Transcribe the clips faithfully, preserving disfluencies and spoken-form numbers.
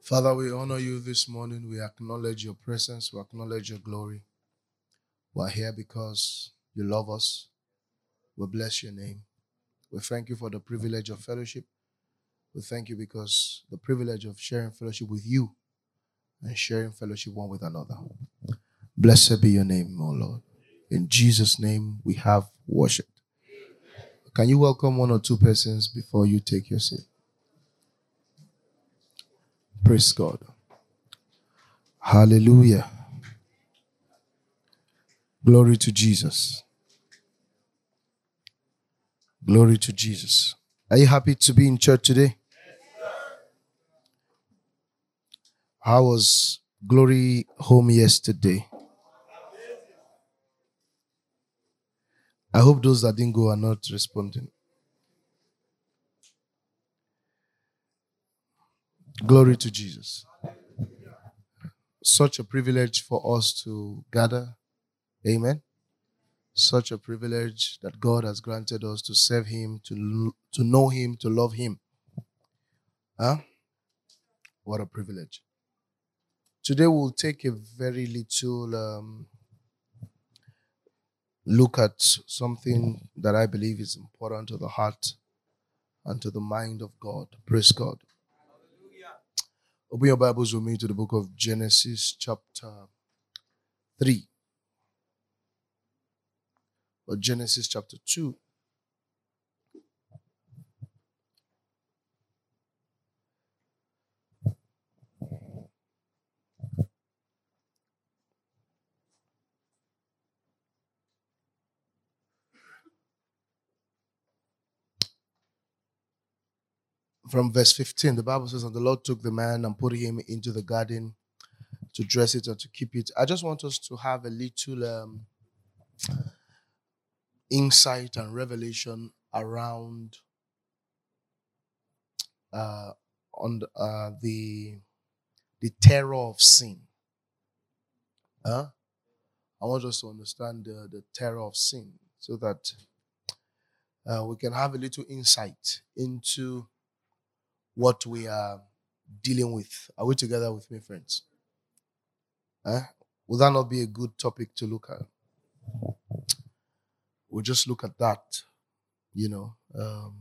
Father, we honor you this morning. We acknowledge your presence. We acknowledge your glory. We are here because you love us. We bless your name. We thank you for the privilege of fellowship. We thank you because the privilege of sharing fellowship with you and sharing fellowship one with another. Blessed be your name, O Lord. In Jesus' name we have worship. Can you welcome one or two persons before you take your seat? Praise God. Hallelujah. Glory to Jesus. Glory to Jesus. Are you happy to be in church today? How was Glory home yesterday? I hope those that didn't go are not responding. Glory to Jesus. Such a privilege for us to gather. Amen. Such a privilege that God has granted us to serve Him, to, to know Him, to love Him. Huh? What a privilege. Today we'll take a very little um, look at something that I believe is important to the heart and to the mind of God. Praise God. Open your Bibles with me to the book of Genesis chapter three. Or Genesis chapter two. From verse fifteen, the Bible says, and the Lord took the man and put him into the garden to dress it and to keep it. I just want us to have a little um, insight and revelation around uh, on the, uh, the the terror of sin. Huh? I want us to understand the, the terror of sin so that uh, we can have a little insight into what we are dealing with. Are we together with me, friends? Huh? Would that not be a good topic to look at? We'll just look at that, you know. Um,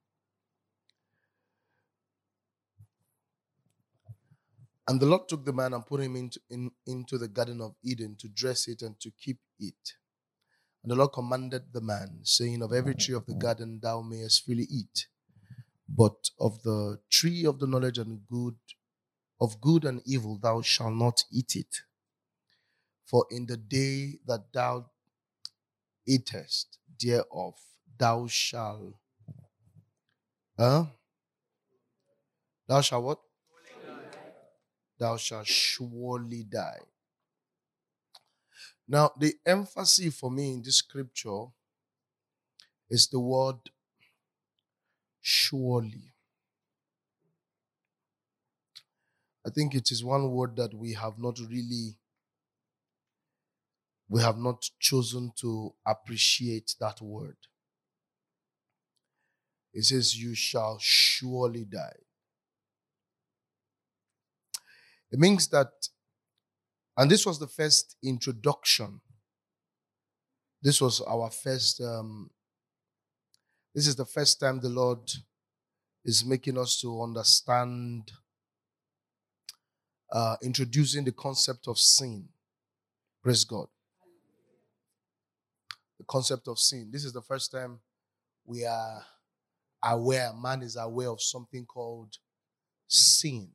and the Lord took the man and put him into, in, into the Garden of Eden to dress it and to keep it. And the Lord commanded the man, saying, of every tree of the garden thou mayest freely eat, but of the tree of the knowledge and good, of good and evil thou shalt not eat it. For in the day that thou eatest thereof, thou shalt, huh? Thou shalt what? Thou shalt surely die. Now, the emphasis for me in this scripture is the word surely. I think it is one word that we have not really, we have not chosen to appreciate that word. It says, you shall surely die. It means that, and this was the first introduction. This was our first, um, this is the first time the Lord is making us to understand, uh, introducing the concept of sin. Praise God. The concept of sin. This is the first time we are aware, man is aware of something called sin.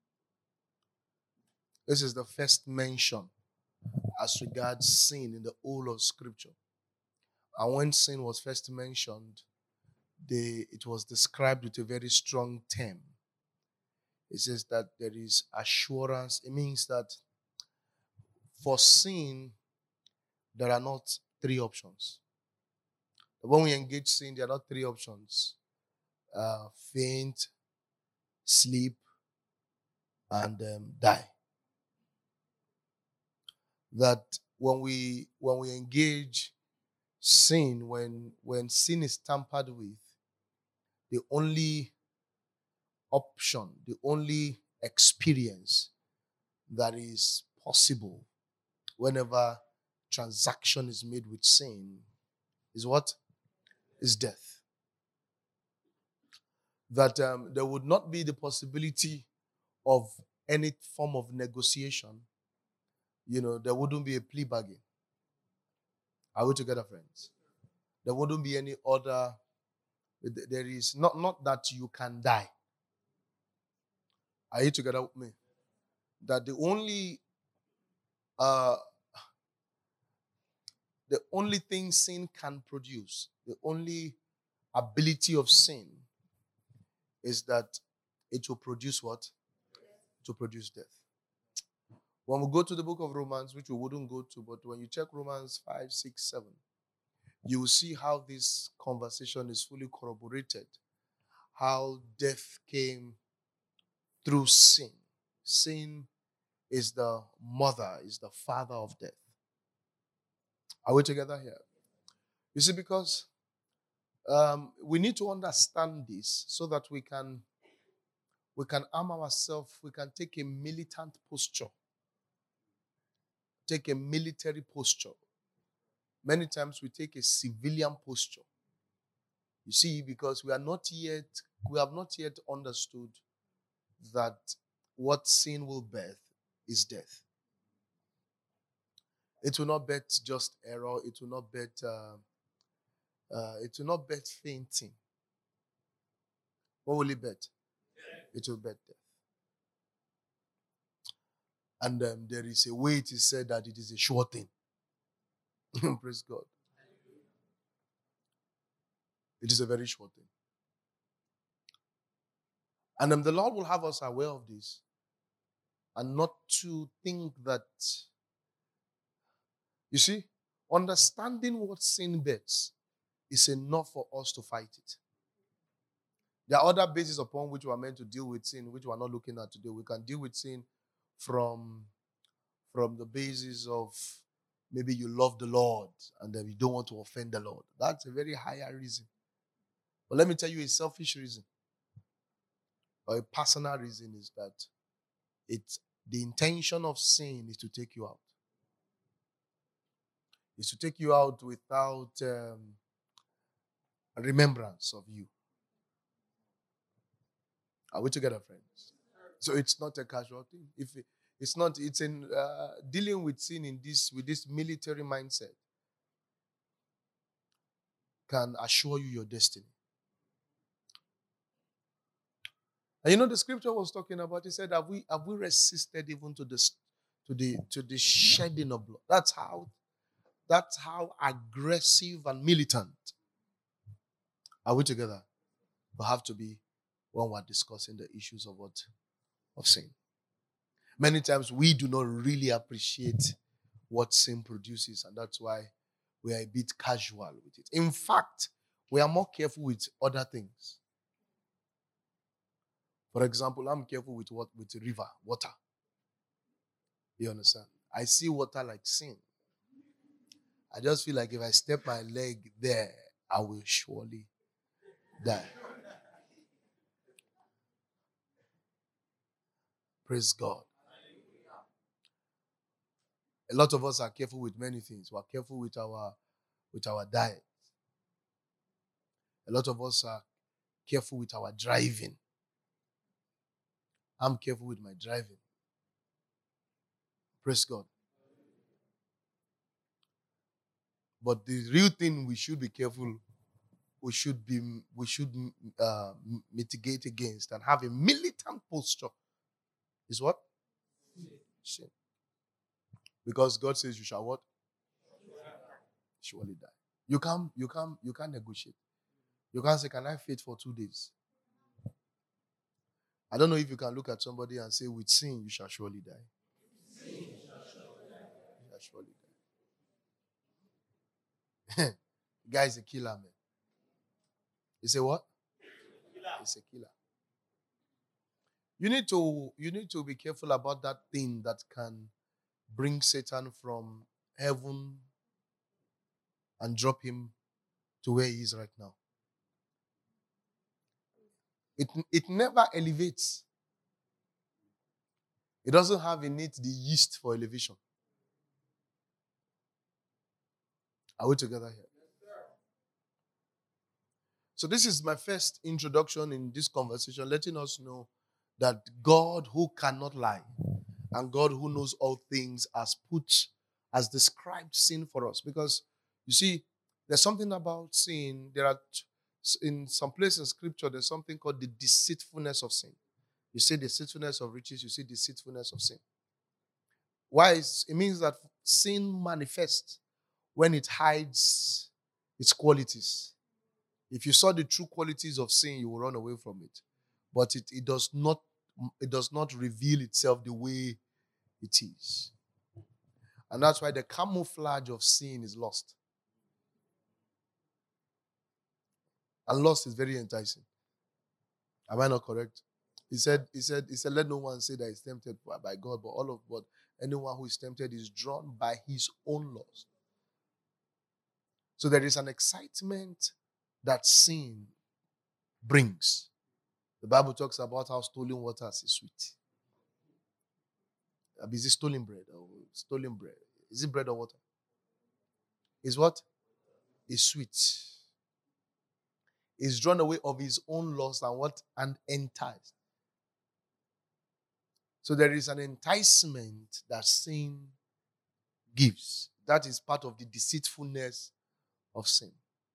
This is the first mention as regards sin in the whole of Scripture. And when sin was first mentioned, they, it was described with a very strong term. It says that there is assurance. It means that for sin, there are not three options. When we engage sin, there are not three options. Uh, faint, sleep, and um, die. That when we when we engage sin, when when sin is tampered with, the only option, the only experience that is possible whenever transaction is made with sin is what? Is death. That um, there would not be the possibility of any form of negotiation. You know, there wouldn't be a plea bargain. Are we together, friends? There wouldn't be any other. There is not, not that you can die. Are you together with me? That the only uh, the only thing sin can produce, the only ability of sin is that it will produce what? To produce death. When we go to the book of Romans, which we wouldn't go to, but when you check Romans five, six, seven, you will see how this conversation is fully corroborated. How death came through sin. Sin is the mother, is the father of death. Are we together here? You see, because um, we need to understand this so that we can we can arm ourselves, we can take a militant posture, take a military posture. Many times we take a civilian posture. You see, because we are not yet, we have not yet understood that what sin will birth is death. It will not birth just error. It will not birth. Uh, uh, it will not birth fainting. What will it birth? It will birth death. And um, there is a way it is said that it is a sure thing. Praise God. It is a very sure thing. And um, the Lord will have us aware of this and not to think that, you see, understanding what sin births is enough for us to fight it. There are other bases upon which we are meant to deal with sin, which we are not looking at today. We can deal with sin from, from the basis of maybe you love the Lord and then you don't want to offend the Lord. That's a very higher reason. But let me tell you a selfish reason or a personal reason is that it's the intention of sin is to take you out. Is to take you out without um, remembrance of you. Are we together, friends? So it's not a casual thing. If it, it's not, it's in uh, dealing with sin in this with this military mindset can assure you your destiny. And you know the scripture was talking about. He said, "Have we have we resisted even to the to the to the shedding of blood?" That's how that's how aggressive and militant. Are we together? We have to be when we're discussing the issues of what of sin. Many times we do not really appreciate what sin produces, and that's why we are a bit casual with it. In fact, we are more careful with other things. For example, I'm careful with what with the river, water. You understand? I see water like sin. I just feel like if I step my leg there, I will surely die. Praise God. A lot of us are careful with many things. We are careful with our with our diet. A lot of us are careful with our driving. I'm careful with my driving. Praise God. But the real thing we should be careful, we should be we should uh, mitigate against and have a militant posture is what? Sin. Because God says you shall what? Surely die. You can't, you can't, you can't negotiate. You can't say, can I faint for two days? I don't know if you can look at somebody and say, with sin you shall surely die. Sin, you shall surely die. You shall surely die. The guy is a killer, man. He say what? He's a killer. You need to, you need to be careful about that thing that can bring Satan from heaven and drop him to where he is right now. It, it never elevates. It doesn't have in it the yeast for elevation. Are we together here? So this is my first introduction in this conversation, letting us know that God who cannot lie and God who knows all things has put, has described sin for us. Because you see, there's something about sin. There are, in some places in scripture, there's something called the deceitfulness of sin. You see deceitfulness of riches, you see deceitfulness of sin. Why? Is, it means that sin manifests when it hides its qualities. If you saw the true qualities of sin, you will run away from it. But it, it does not it does not reveal itself the way it is. And that's why the camouflage of sin is lost. And lost is very enticing. Am I not correct? He said, he said, he said, let no one say that he's tempted by God, but all of but anyone who is tempted is drawn by his own lust. So there is an excitement that sin brings. The Bible talks about how stolen waters is sweet. Is it stolen bread or stolen bread? Is it bread or water? Is what? Is sweet. Is drawn away of his own lust and what? And enticed. So there is an enticement that sin gives. That is part of the deceitfulness of sin.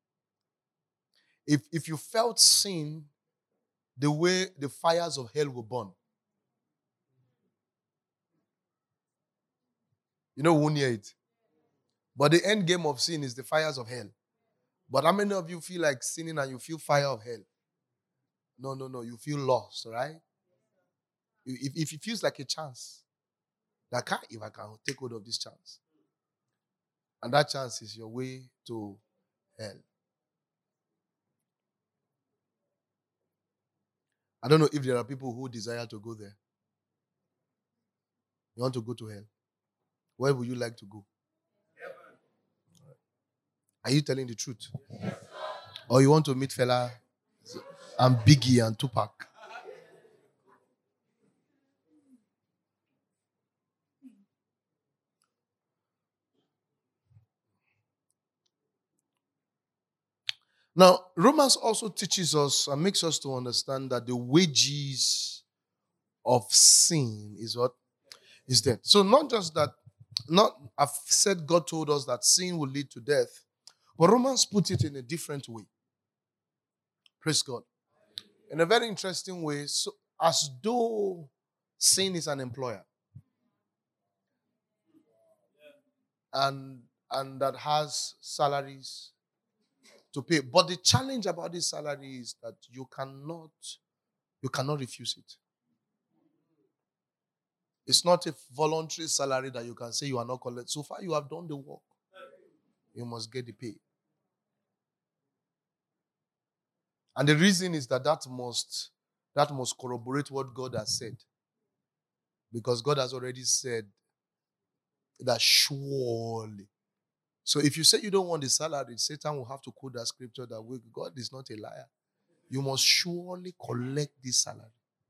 If, if you felt sin the way the fires of hell will burn, you know, we won't hear it. But the end game of sin is the fires of hell. But how many of you feel like sinning and you feel fire of hell? No, no, no. You feel lost, right? If, if it feels like a chance, that can, if I can take hold of this chance. And that chance is your way to hell. I don't know if there are people who desire to go there. You want to go to hell? Where would you like to go? Heaven. Are you telling the truth? Yes. Or you want to meet Fela and Biggie and Tupac? Now, Romans also teaches us and makes us to understand that the wages of sin is what? Is death. So not just that, not I've said God told us that sin will lead to death, but Romans put it in a different way. Praise God. In a very interesting way, so as though sin is an employer. And, and that has salaries to pay. But the challenge about this salary is that you cannot, you cannot refuse it. It's not a voluntary salary that you can say you are not collecting. So far, you have done the work. You must get the pay. And the reason is that that must, that must corroborate what God has said. Because God has already said that surely. So if you say you don't want the salary, Satan will have to quote that scripture that God is not a liar. You must surely collect this salary.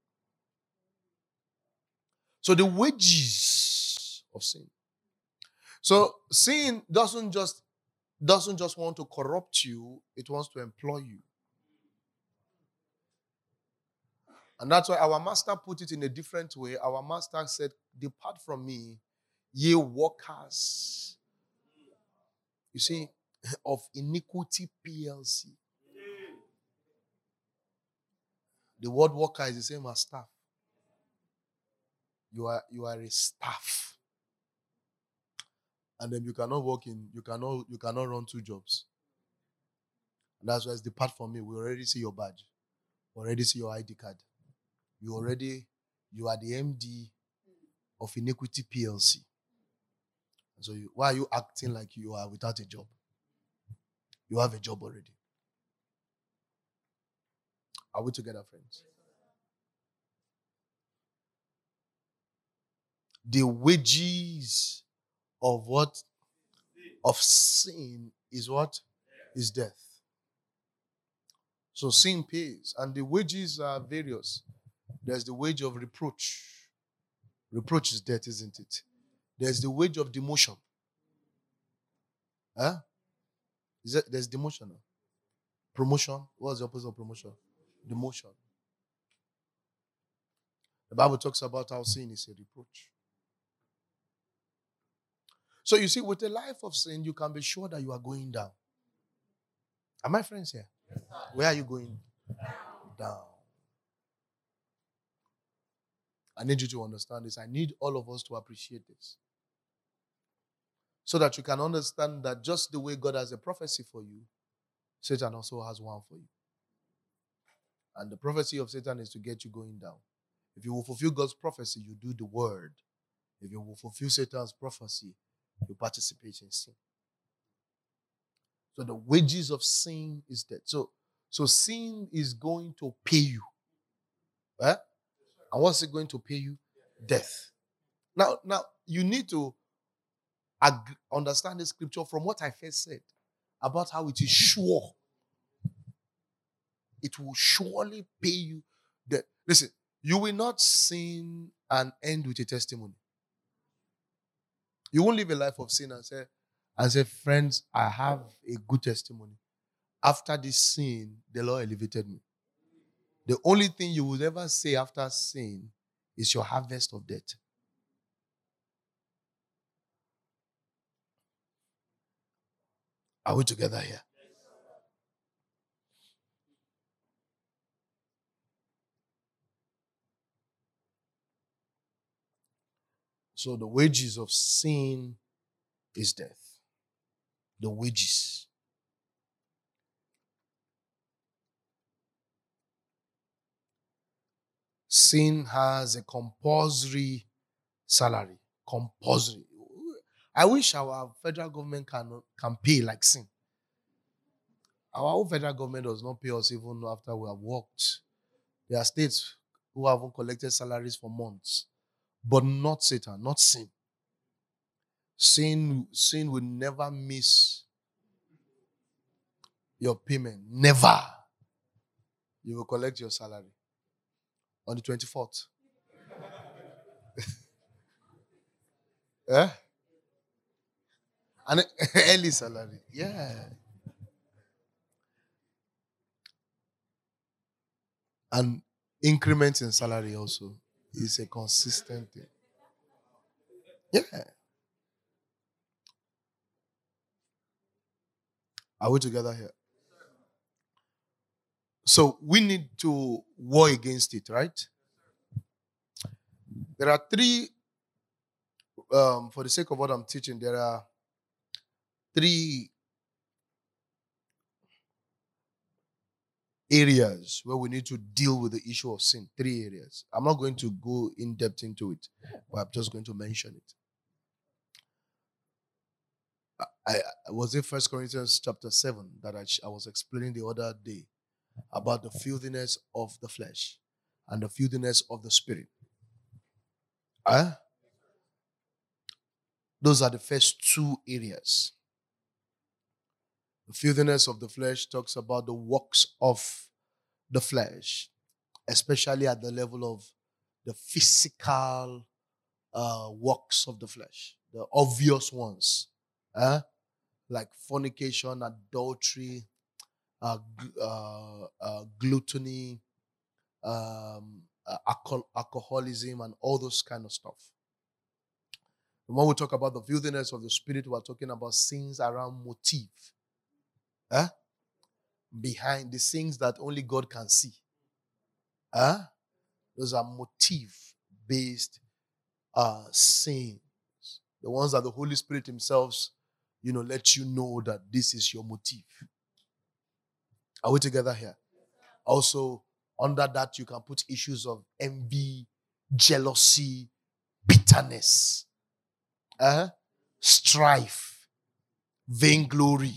So the wages of sin. So sin doesn't just doesn't just want to corrupt you, it wants to employ you. And that's why our master put it in a different way. Our master said, depart from me, ye workers. You see, of iniquity P L C. The word worker is the same as staff. You are, you are a staff. And then you cannot work in, you cannot, you cannot run two jobs. And that's why it's depart from me. We already see your badge. We already see your I D card. You already, you are the M D of Iniquity P L C. So you, why are you acting like you are without a job? You have a job already. Are we together, friends? The wages of what? Of sin is what? Is death. So sin pays. And the wages are various. There's the wage of reproach. Reproach is death, isn't it? There's the wage of demotion. Huh? Is that there's demotion? Promotion. What's the opposite of promotion? Demotion. The Bible talks about how sin is a reproach. So you see, with a life of sin, you can be sure that you are going down. Are my friends here? Where are you going? Down. I need you to understand this. I need all of us to appreciate this. So that you can understand that just the way God has a prophecy for you, Satan also has one for you. And the prophecy of Satan is to get you going down. If you will fulfill God's prophecy, you do the word. If you will fulfill Satan's prophecy, you participate in sin. So the wages of sin is death. So, so sin is going to pay you. Eh? And what's it going to pay you? Death. Now, now you need to ag- understand the scripture from what I first said about how it is sure. It will surely pay you death. Listen, you will not sin and end with a testimony. You won't live a life of sin and say, and say, friends, I have a good testimony. After this sin, the Lord elevated me. The only thing you will ever say after sin is your harvest of death. Are we together here? So the wages of sin is death. The wages. Sin has a compulsory salary. Compulsory. I wish our federal government can, can pay like sin. Our own federal government does not pay us even after we have worked. There are states who haven't collected salaries for months. But not Satan, not sin. Sin, sin will never miss your payment. Never. You will collect your salary on the twenty-fourth. Eh? An early salary. Yeah. And increment in salary also is a consistent thing. Yeah. Are we together here? So we need to war against it, right? There are three, um, for the sake of what I'm teaching, there are three areas where we need to deal with the issue of sin. Three areas. I'm not going to go in depth into it, but I'm just going to mention it. I, I was in First Corinthians chapter seven that I, I was explaining the other day about the filthiness of the flesh and the filthiness of the spirit. Huh? Those are the first two areas. The filthiness of the flesh talks about the works of the flesh, especially at the level of the physical uh, works of the flesh, the obvious ones, huh? Like fornication, adultery, uh, gl- uh, uh, gluttony, um, uh, alcohol- alcoholism, and all those kind of stuff. And when we talk about the filthiness of the spirit, we're talking about sins around motive, huh? Behind the things that only God can see. Huh? Those are motive-based uh, sins. The ones that the Holy Spirit Himself, you know, let you know that this is your motive. Are we together here? Also, under that, you can put issues of envy, jealousy, bitterness, uh, strife, vainglory.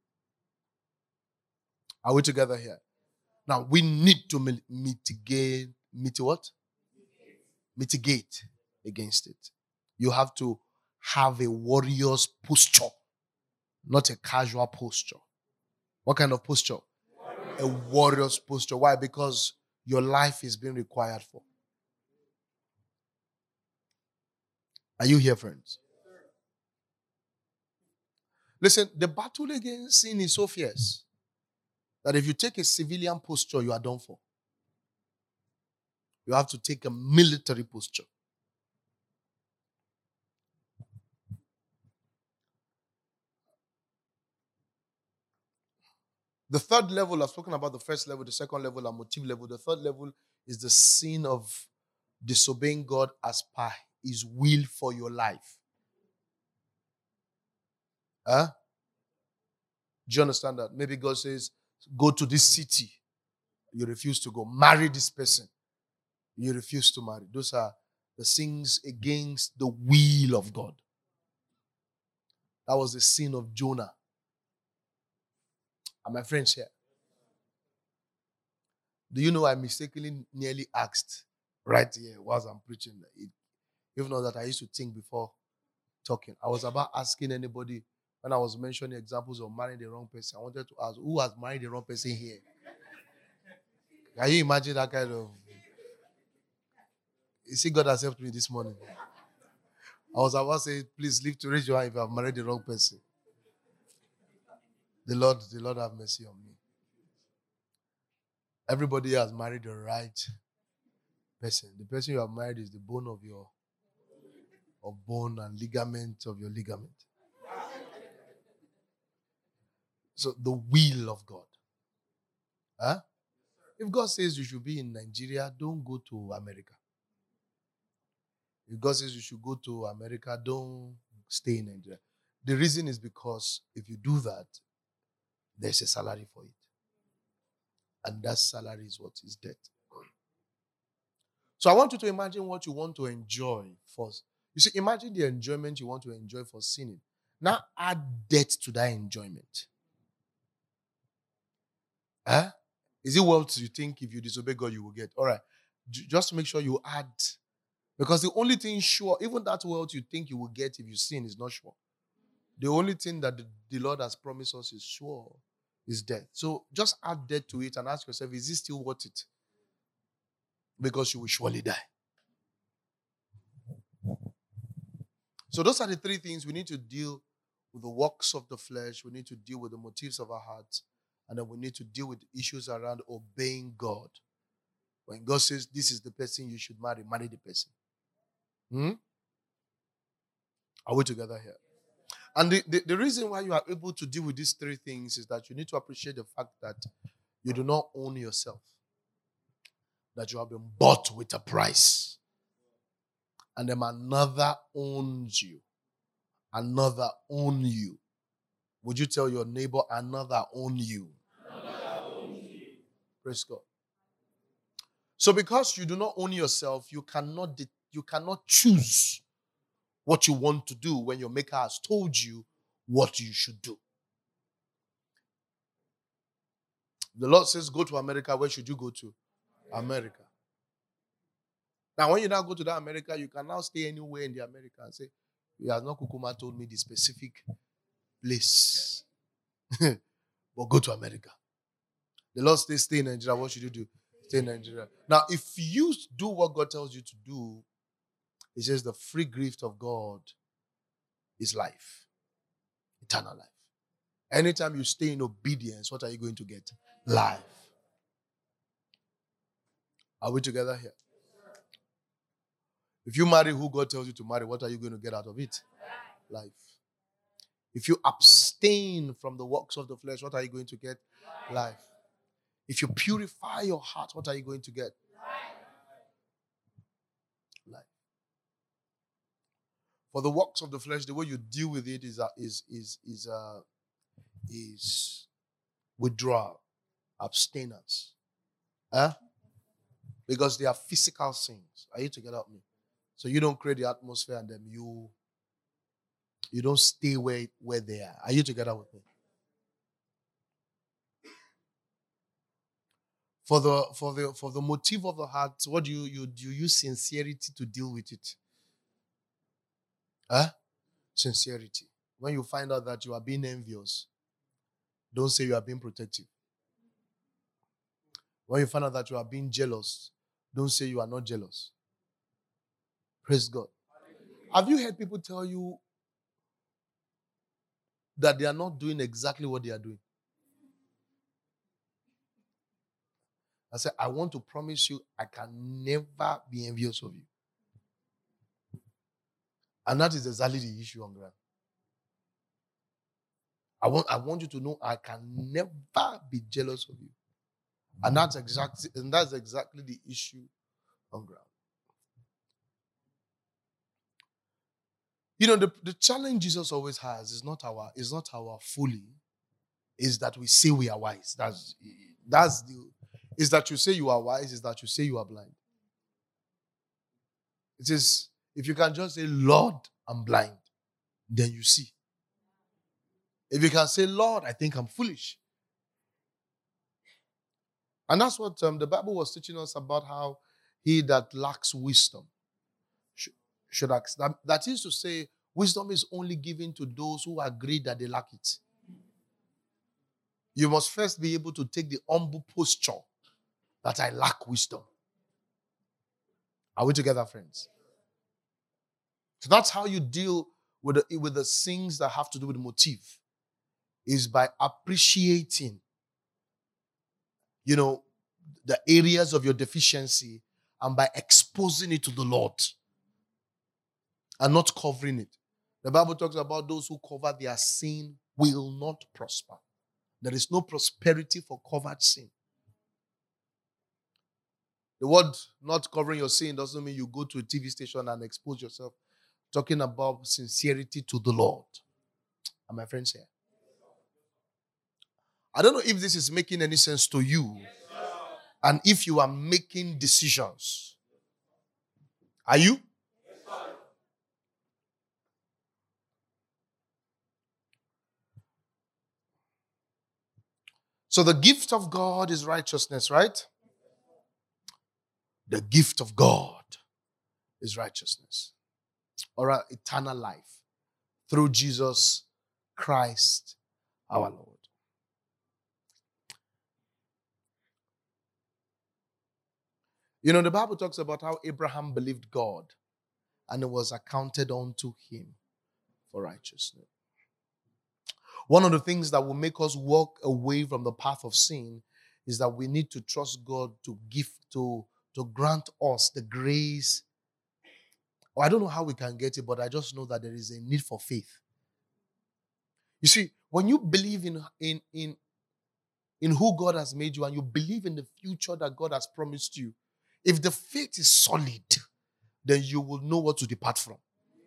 Are we together here? Now, we need to mitigate, mitigate what? Mitigate against it. You have to have a warrior's posture, not a casual posture. What kind of posture? A warrior's posture. Why? Because your life is being required for. Are you here, friends? Listen, the battle against sin is so fierce that if you take a civilian posture, you are done for. You have to take a military posture. The third level, I've spoken about the first level, the second level, and motive level. The third level is the sin of disobeying God as per His will for your life. Huh? Do you understand that? Maybe God says, go to this city. You refuse to go. Marry this person. You refuse to marry. Those are the sins against the will of God. That was the sin of Jonah. Are my friends here? Do you know I mistakenly nearly asked right here whilst I'm preaching? It, even though that I used to think before talking. I was about asking anybody when I was mentioning examples of marrying the wrong person. I wanted to ask, who has married the wrong person here? Can you imagine that kind of... You see, God has helped me this morning. I was about to say, please leave to raise your hand if you have married the wrong person. The Lord, the Lord have mercy on me. Everybody has married the right person. The person you have married is the bone of your of bone and ligament of your ligament. So the will of God. Huh? If God says you should be in Nigeria, don't go to America. If God says you should go to America, don't stay in Nigeria. The reason is because if you do that, there's a salary for it. And that salary is what is death. So I want you to imagine what you want to enjoy first. You see, imagine the enjoyment you want to enjoy for sinning. Now add death to that enjoyment. Huh? Is it wealth you think if you disobey God you will get? All right. Just make sure you add. Because the only thing sure, even that wealth you think you will get if you sin is not sure. The only thing that the, the Lord has promised us is sure is death. So just add death to it and ask yourself, is it still worth it? Because you will surely die. So those are the three things we need to deal with: the works of the flesh, we need to deal with the motives of our hearts, and then we need to deal with issues around obeying God. When God says this is the person you should marry, marry the person. Hmm? Are we together here? And the, the, the reason why you are able to deal with these three things is that you need to appreciate the fact that you do not own yourself. That you have been bought with a price. And then another owns you. Another own you. Would you tell your neighbor, another own you? Another owns you. Praise God. So because you do not own yourself, you cannot, de- you cannot choose what you want to do when your maker has told you what you should do. The Lord says, go to America. Where should you go to? America. Now, when you now go to that America, you can now stay anywhere in the America and say, he has not Kukuma told me the specific place. But go to America. The Lord says, stay in Nigeria. What should you do? Stay in Nigeria. Now, if you do what God tells you to do, He says the free gift of God is life. Eternal life. Anytime you stay in obedience, what are you going to get? Life. Are we together here? If you marry who God tells you to marry, what are you going to get out of it? Life. If you abstain from the works of the flesh, what are you going to get? Life. If you purify your heart, what are you going to get? Life. For the works of the flesh, the way you deal with it is uh, is is is uh, is withdrawal, abstinence, huh? Because they are physical sins. Are you together with me? So you don't create the atmosphere and then you you don't stay where where they are. Are you together with me? For the for the for the motive of the heart, what do you you do you use sincerity to deal with it? Huh? Sincerity. When you find out that you are being envious, don't say you are being protective. When you find out that you are being jealous, don't say you are not jealous. Praise God. Have you heard people tell you that they are not doing exactly what they are doing? I said, I want to promise you, I can never be envious of you. And that is exactly the issue on ground. I want, I want you to know I can never be jealous of you. And that's exactly, and that's exactly the issue on ground. You know, the, the challenge Jesus always has is not our, is not our fully, is that we say we are wise. That's that's the is that you say you are wise, is that you say you are blind. It is if you can just say, Lord, I'm blind, then you see. If you can say, Lord, I think I'm foolish. And that's what um, the Bible was teaching us about, how he that lacks wisdom should, should ask. That, that is to say, wisdom is only given to those who agree that they lack it. You must first be able to take the humble posture that I lack wisdom. Are we together, friends? So that's how you deal with the, with the things that have to do with motive, is by appreciating, you know, the areas of your deficiency and by exposing it to the Lord and not covering it. The Bible talks about those who cover their sin will not prosper. There is no prosperity for covered sin. The word not covering your sin doesn't mean you go to a T V station and expose yourself. Talking about sincerity to the Lord. Are my friends here? I don't know if this is making any sense to you. And if you are making decisions. Are you? So the gift of God is righteousness, right? The gift of God is righteousness, or eternal life through Jesus Christ our Lord. You know, the Bible talks about how Abraham believed God and it was accounted unto him for righteousness. One of the things that will make us walk away from the path of sin is that we need to trust God to give, to, to grant us the grace. Or I don't know how we can get it, but I just know that there is a need for faith. You see, when you believe in, in, in, in who God has made you and you believe in the future that God has promised you, if the faith is solid, then you will know what to depart from.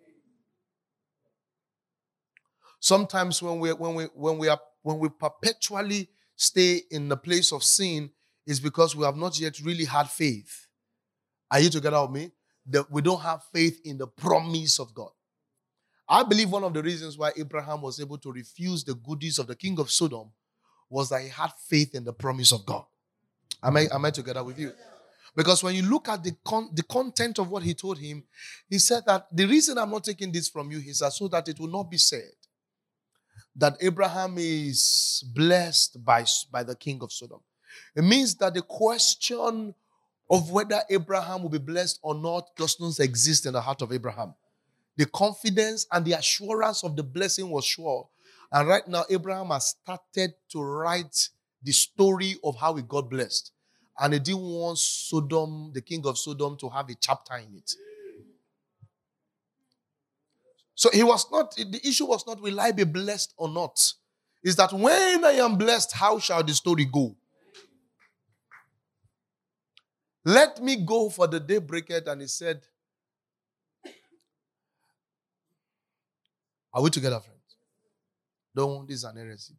Sometimes when we when we when we are when we perpetually stay in the place of sin, is because we have not yet really had faith. Are you together with me? That we don't have faith in the promise of God. I believe one of the reasons why Abraham was able to refuse the goodies of the king of Sodom was that he had faith in the promise of God. Am I, am I together with you? Because when you look at the con- the content of what he told him, he said that the reason I'm not taking this from you is that so that it will not be said that Abraham is blessed by, by the king of Sodom. It means that the question of whether Abraham will be blessed or not does not exist in the heart of Abraham. The confidence and the assurance of the blessing was sure. And right now, Abraham has started to write the story of how he got blessed. And he didn't want Sodom, the king of Sodom, to have a chapter in it. So he was not, the issue was not, will I be blessed or not? Is that when I am blessed, how shall the story go? Let me go, for the day breaketh. And he said, are we together, friends? Don't, this is an heresy.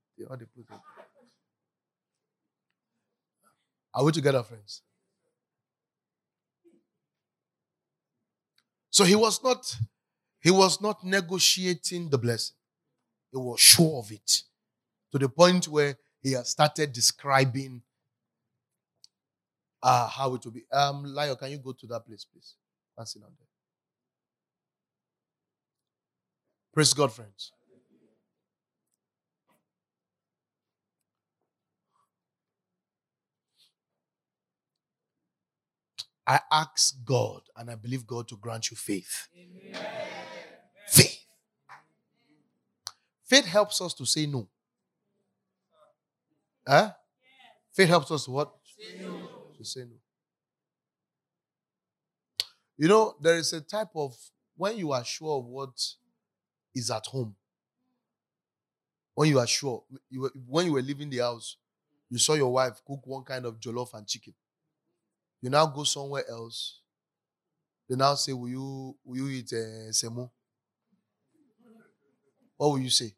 Are we together, friends? So he was not, he was not negotiating the blessing. He was sure of it. To the point where he has started describing uh, how it will be. Um, Lio, can you go to that place, please? And sit down there. Praise God, friends. I ask God, and I believe God to grant you faith. Amen. Faith. Faith helps us to say no. Huh? Faith helps us to what? Say no. To say no. You know, there is a type of, when you are sure of what is at home, when you are sure, you were, when you were leaving the house, you saw your wife cook one kind of jollof and chicken. You now go somewhere else. They now say, will you, will you eat uh, semo? What will you say?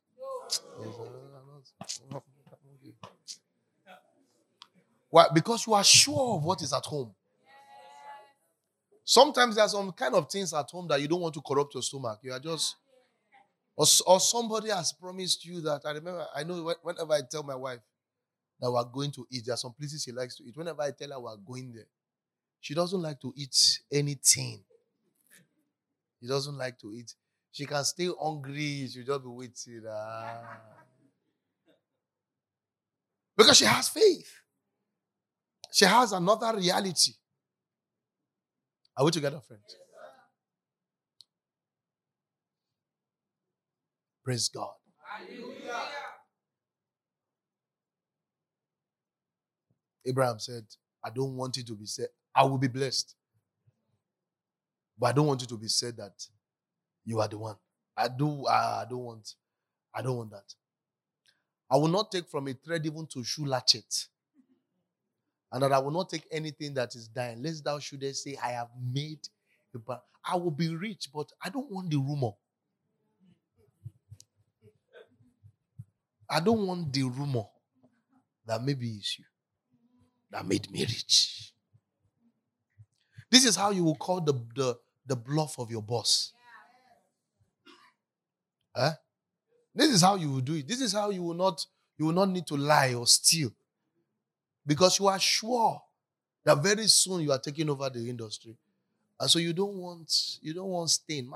Why? Because you are sure of what is at home. Sometimes there are some kind of things at home that you don't want to corrupt your stomach. You are just, or, or somebody has promised you that. I remember, I know whenever I tell my wife that we're going to eat, there are some places she likes to eat. Whenever I tell her we're going there, she doesn't like to eat anything. She doesn't like to eat. She can stay hungry. She'll just be waiting. Ah. Because she has faith. She has another reality. Are we together, friends? Praise God. Hallelujah. Abraham said, I don't want it to be said, I will be blessed. But I don't want it to be said that you are the one. I do, I don't want, I don't want that. I will not take from a thread even to shoe latchet. And that I will not take anything that is dying. Lest thou shouldest say, I have made a bar. I will be rich, but I don't want the rumor. I don't want the rumor that maybe it's you that made me rich. This is how you will call the, the, the bluff of your boss. Huh? This is how you will do it. This is how you will not, you will not need to lie or steal. Because you are sure that very soon you are taking over the industry. And so you don't want, you don't want stain.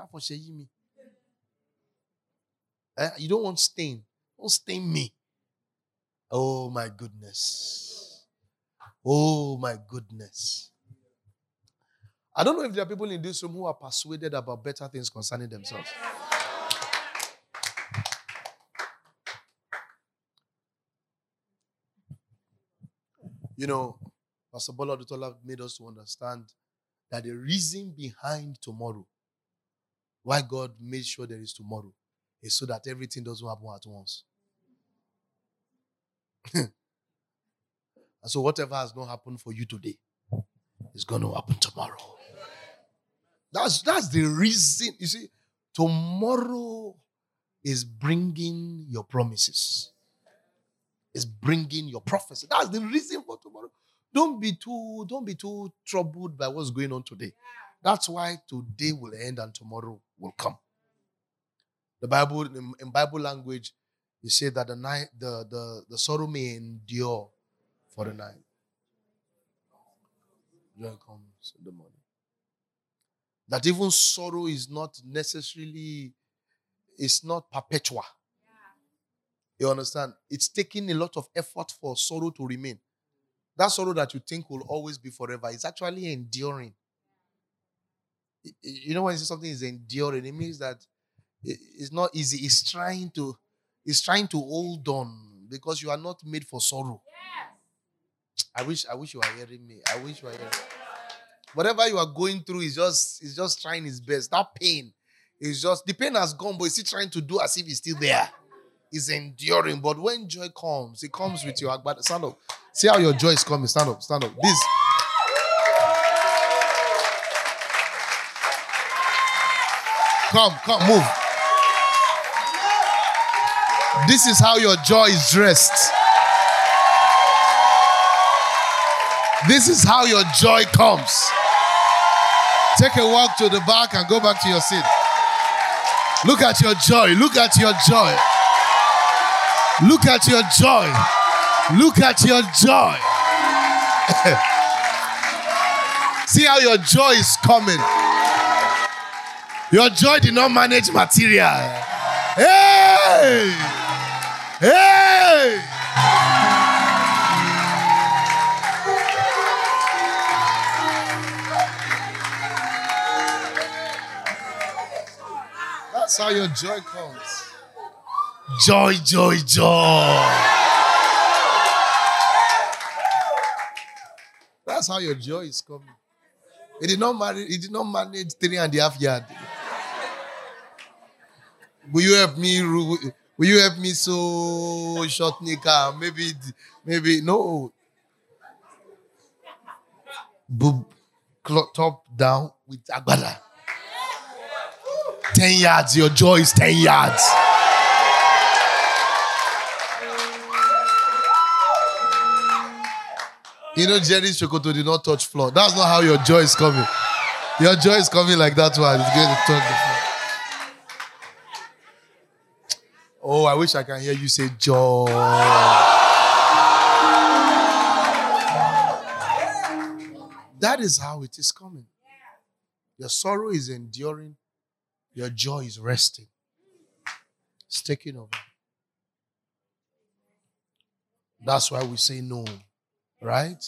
Eh? You don't want stain. Don't stain me. Oh my goodness. Oh my goodness. I don't know if there are people in this room who are persuaded about better things concerning themselves. You know, Pastor Bola Odutola made us to understand that the reason behind tomorrow, why God made sure there is tomorrow, is so that everything doesn't happen at once. And so whatever has not happened for you today is going to happen tomorrow. That's, that's the reason. You see, tomorrow is bringing your promises. Is bringing your prophecy. That's the reason for tomorrow. Don't be too, don't be too troubled by what's going on today. That's why today will end and tomorrow will come. The Bible, in, in Bible language, you say that the night, the, the, the sorrow may endure for the night. Joy comes in the morning. That even sorrow is not necessarily, it's not perpetual. You understand? It's taking a lot of effort for sorrow to remain. That sorrow that you think will always be forever is actually enduring. You know when you say something is enduring, it means that it's not easy. It's trying to, it's trying to hold on because you are not made for sorrow. I wish, I wish you are hearing me. I wish you are hearing. Whatever you are going through is just, is just trying his best. That pain is just, the pain has gone, but he's still trying to do as if it's still there. Is enduring, but when joy comes, it comes with your agbada. Stand up. See how your joy is coming. Stand up. Stand up. This. Come, come, move. This is how your joy is dressed. This is how your joy comes. Take a walk to the back and go back to your seat. Look at your joy. Look at your joy. Look at your joy. Look at your joy. See how your joy is coming. Your joy did not manage material. Hey! Hey! That's how your joy comes. Joy, joy, joy. That's how your joy is coming. He did not marry, he did not manage three and a half yard. Will you help me? Will you help me so short nika? Maybe, maybe no. Boob, top down with agbada. Ten yards. Your joy is ten yards. You know, Jerry Shokoto did not touch floor. That's not how your joy is coming. Your joy is coming like that one. It's going to touch the floor. Oh, I wish I can hear you say joy. That is how it is coming. Your sorrow is enduring. Your joy is resting. It's taking over. That's why we say no. Right?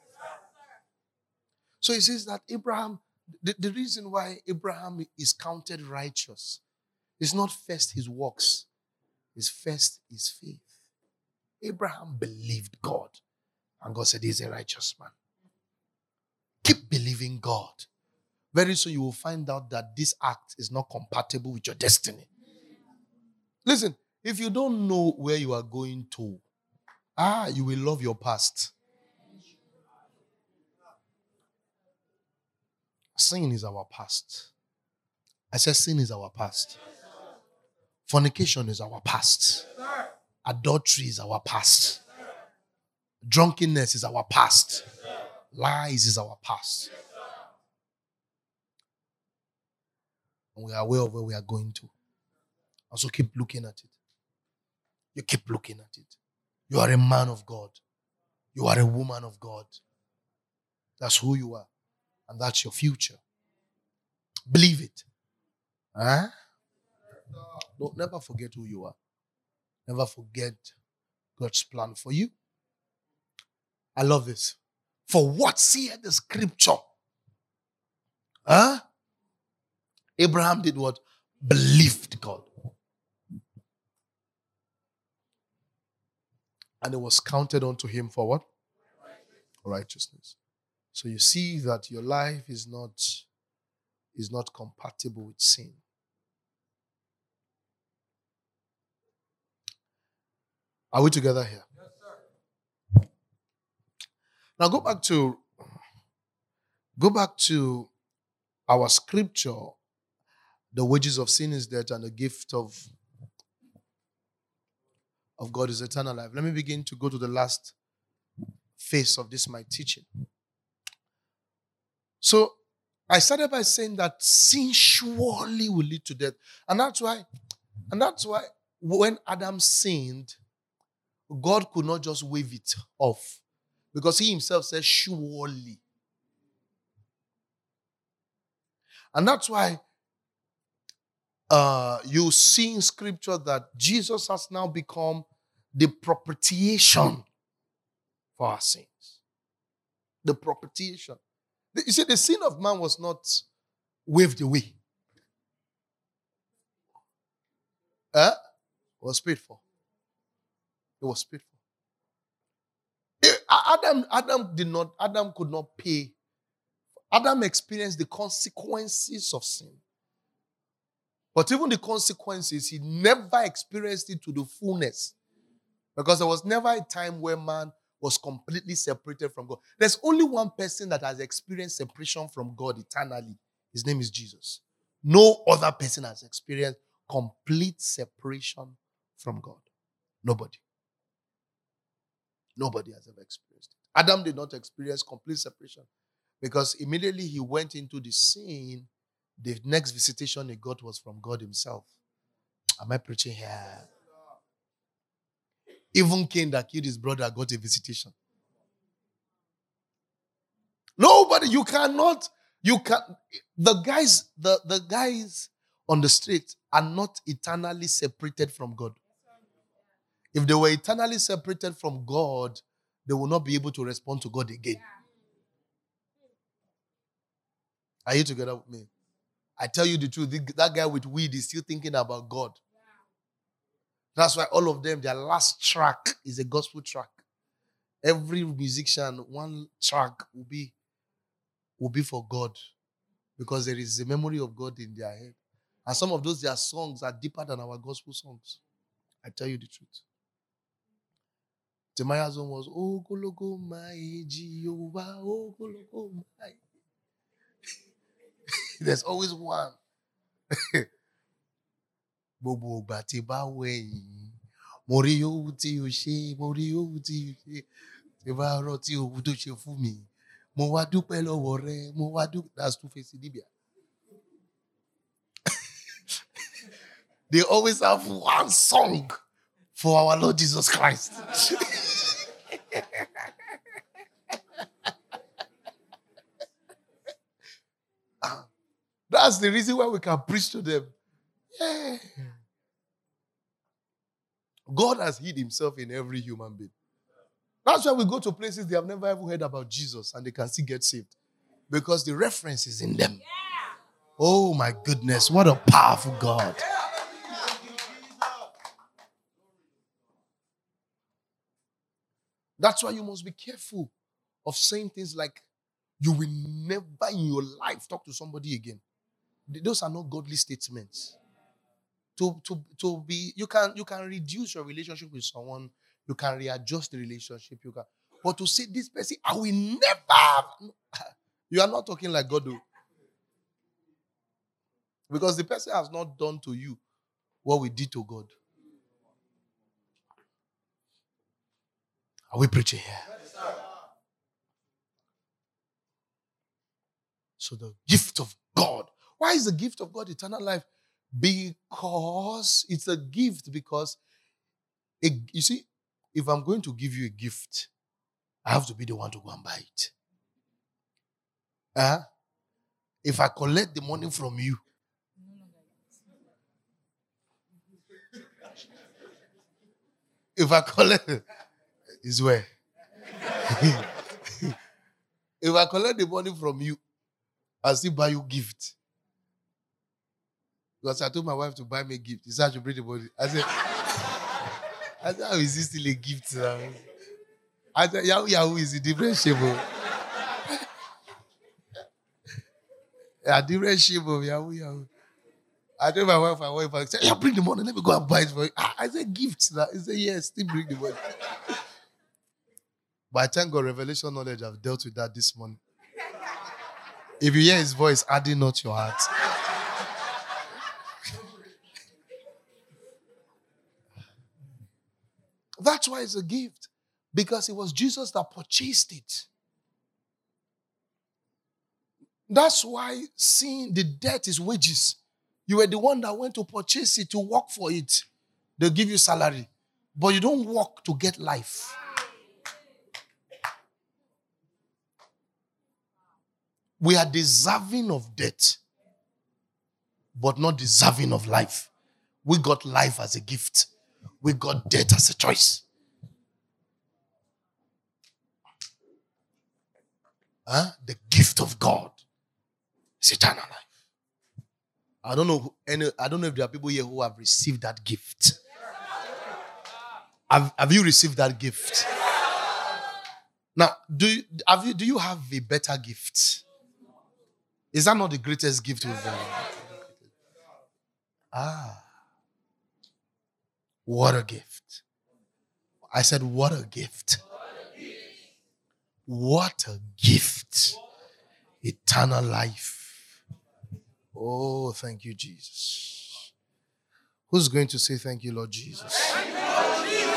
So it says that Abraham, the, the reason why Abraham is counted righteous is not first his works, it's first his faith. Abraham believed God, and God said he's a righteous man. Keep believing God. Very soon you will find out that this act is not compatible with your destiny. Listen, if you don't know where you are going to, ah, you will love your past. Sin is our past. I said sin is our past. Fornication is our past. Adultery is our past. Drunkenness is our past. Lies is our past. And we are aware of where we are going to. Also keep looking at it. You keep looking at it. You are a man of God. You are a woman of God. That's who you are. And that's your future. Believe it. Huh? Don't never forget who you are. Never forget God's plan for you. I love this. For what saith the scripture? Huh? Abraham did what? Believed God. And it was counted unto him for what? Righteousness. So you see that your life is not, is not compatible with sin. Are we together here? Yes, sir. Now go back to go back to our scripture. The wages of sin is death, and the gift of, of God is eternal life. Let me begin to go to the last phase of this my teaching. So I started by saying that sin surely will lead to death. And that's why, and that's why when Adam sinned, God could not just wave it off. Because he himself said, surely. And that's why uh, you see in scripture that Jesus has now become the propitiation for our sins. The propitiation. You see, the sin of man was not waved away. Eh? It was paid for. It was paid for. Adam, Adam did not, Adam could not pay. Adam experienced the consequences of sin. But even the consequences, he never experienced it to the fullness. Because there was never a time where man was completely separated from God. There's only one person that has experienced separation from God eternally. His name is Jesus. No other person has experienced complete separation from God. Nobody. Nobody has ever experienced it. Adam did not experience complete separation because immediately he went into the sin, the next visitation he got was from God himself. Am I preaching here? Even Cain that killed his brother got a visitation. Nobody, you cannot, you can, the guys, the, the guys on the street are not eternally separated from God. If they were eternally separated from God, they will not be able to respond to God again. Are you together with me? I tell you the truth, that guy with weed is still thinking about God. That's why all of them, their last track is a gospel track. Every musician, one track will be, will be for God. Because there is a memory of God in their head. And some of those, their songs are deeper than our gospel songs. I tell you the truth. Jeremiah's song was, Oh, Goloko, my Jehovah, oh, Goloko, my. There's always one. Bobo bati ba weyin. Mori ohun tí o ṣe, mori ohun tí o ṣe. Tí bá rántí ohun tó ṣe fún mi. Mo wá dúpẹ́ lọ́wọ́ rẹ, mo wá dúpẹ́. That's Two-Face Idibia. They always have one song for our Lord Jesus Christ. That's the reason why we can preach to them. Yeah. God has hid himself in every human being. That's why we go to places they have never ever heard about Jesus and they can still get saved. Because the reference is in them. Oh my goodness, what a powerful God. That's why you must be careful of saying things like, you will never in your life talk to somebody again. Those are not godly statements. To, to, to be, you can, you can reduce your relationship with someone, you can readjust the relationship, you can, but to say this person, I will never, you are not talking like God do. Because the person has not done to you what we did to God. Are we preaching here? So the gift of God. Why is the gift of God eternal life? Because it's a gift. Because, it, you see, if I'm going to give you a gift, I have to be the one to go and buy it. Uh, if I collect the money from you, if I collect, is where? If I collect the money from you, I'll still buy you gift. Because I told my wife to buy me a gift. She said I should bring the money. I said, I said, how is this still a gift now? I said, Yahoo Yahoo is a different shape. A different shape of Yahoo Yahoo. I told my wife, my wife, I said, yeah, bring the money. Let me go and buy it for you. I said, gift. He said, yes, still bring the money. But I thank God, revelation knowledge, I've dealt with that this morning. If you hear his voice, harden not your heart. That's why it's a gift. Because it was Jesus that purchased it. That's why seeing the debt is wages. You were the one that went to purchase it, to work for it. They'll give you salary. But you don't work to get life. We are deserving of debt, but not deserving of life. We got life as a gift. We got death as a choice. Huh? The gift of God is eternal life. I don't know any, I don't know if there are people here who have received that gift. Have, have you received that gift? Now, do you, have you, do you have a better gift? Is that not the greatest gift we've ever? Ah. What a gift. I said, what a gift. What a gift. Eternal life. Oh, thank you, Jesus. Who's going to say thank you, Lord Jesus? Thank you, Lord Jesus.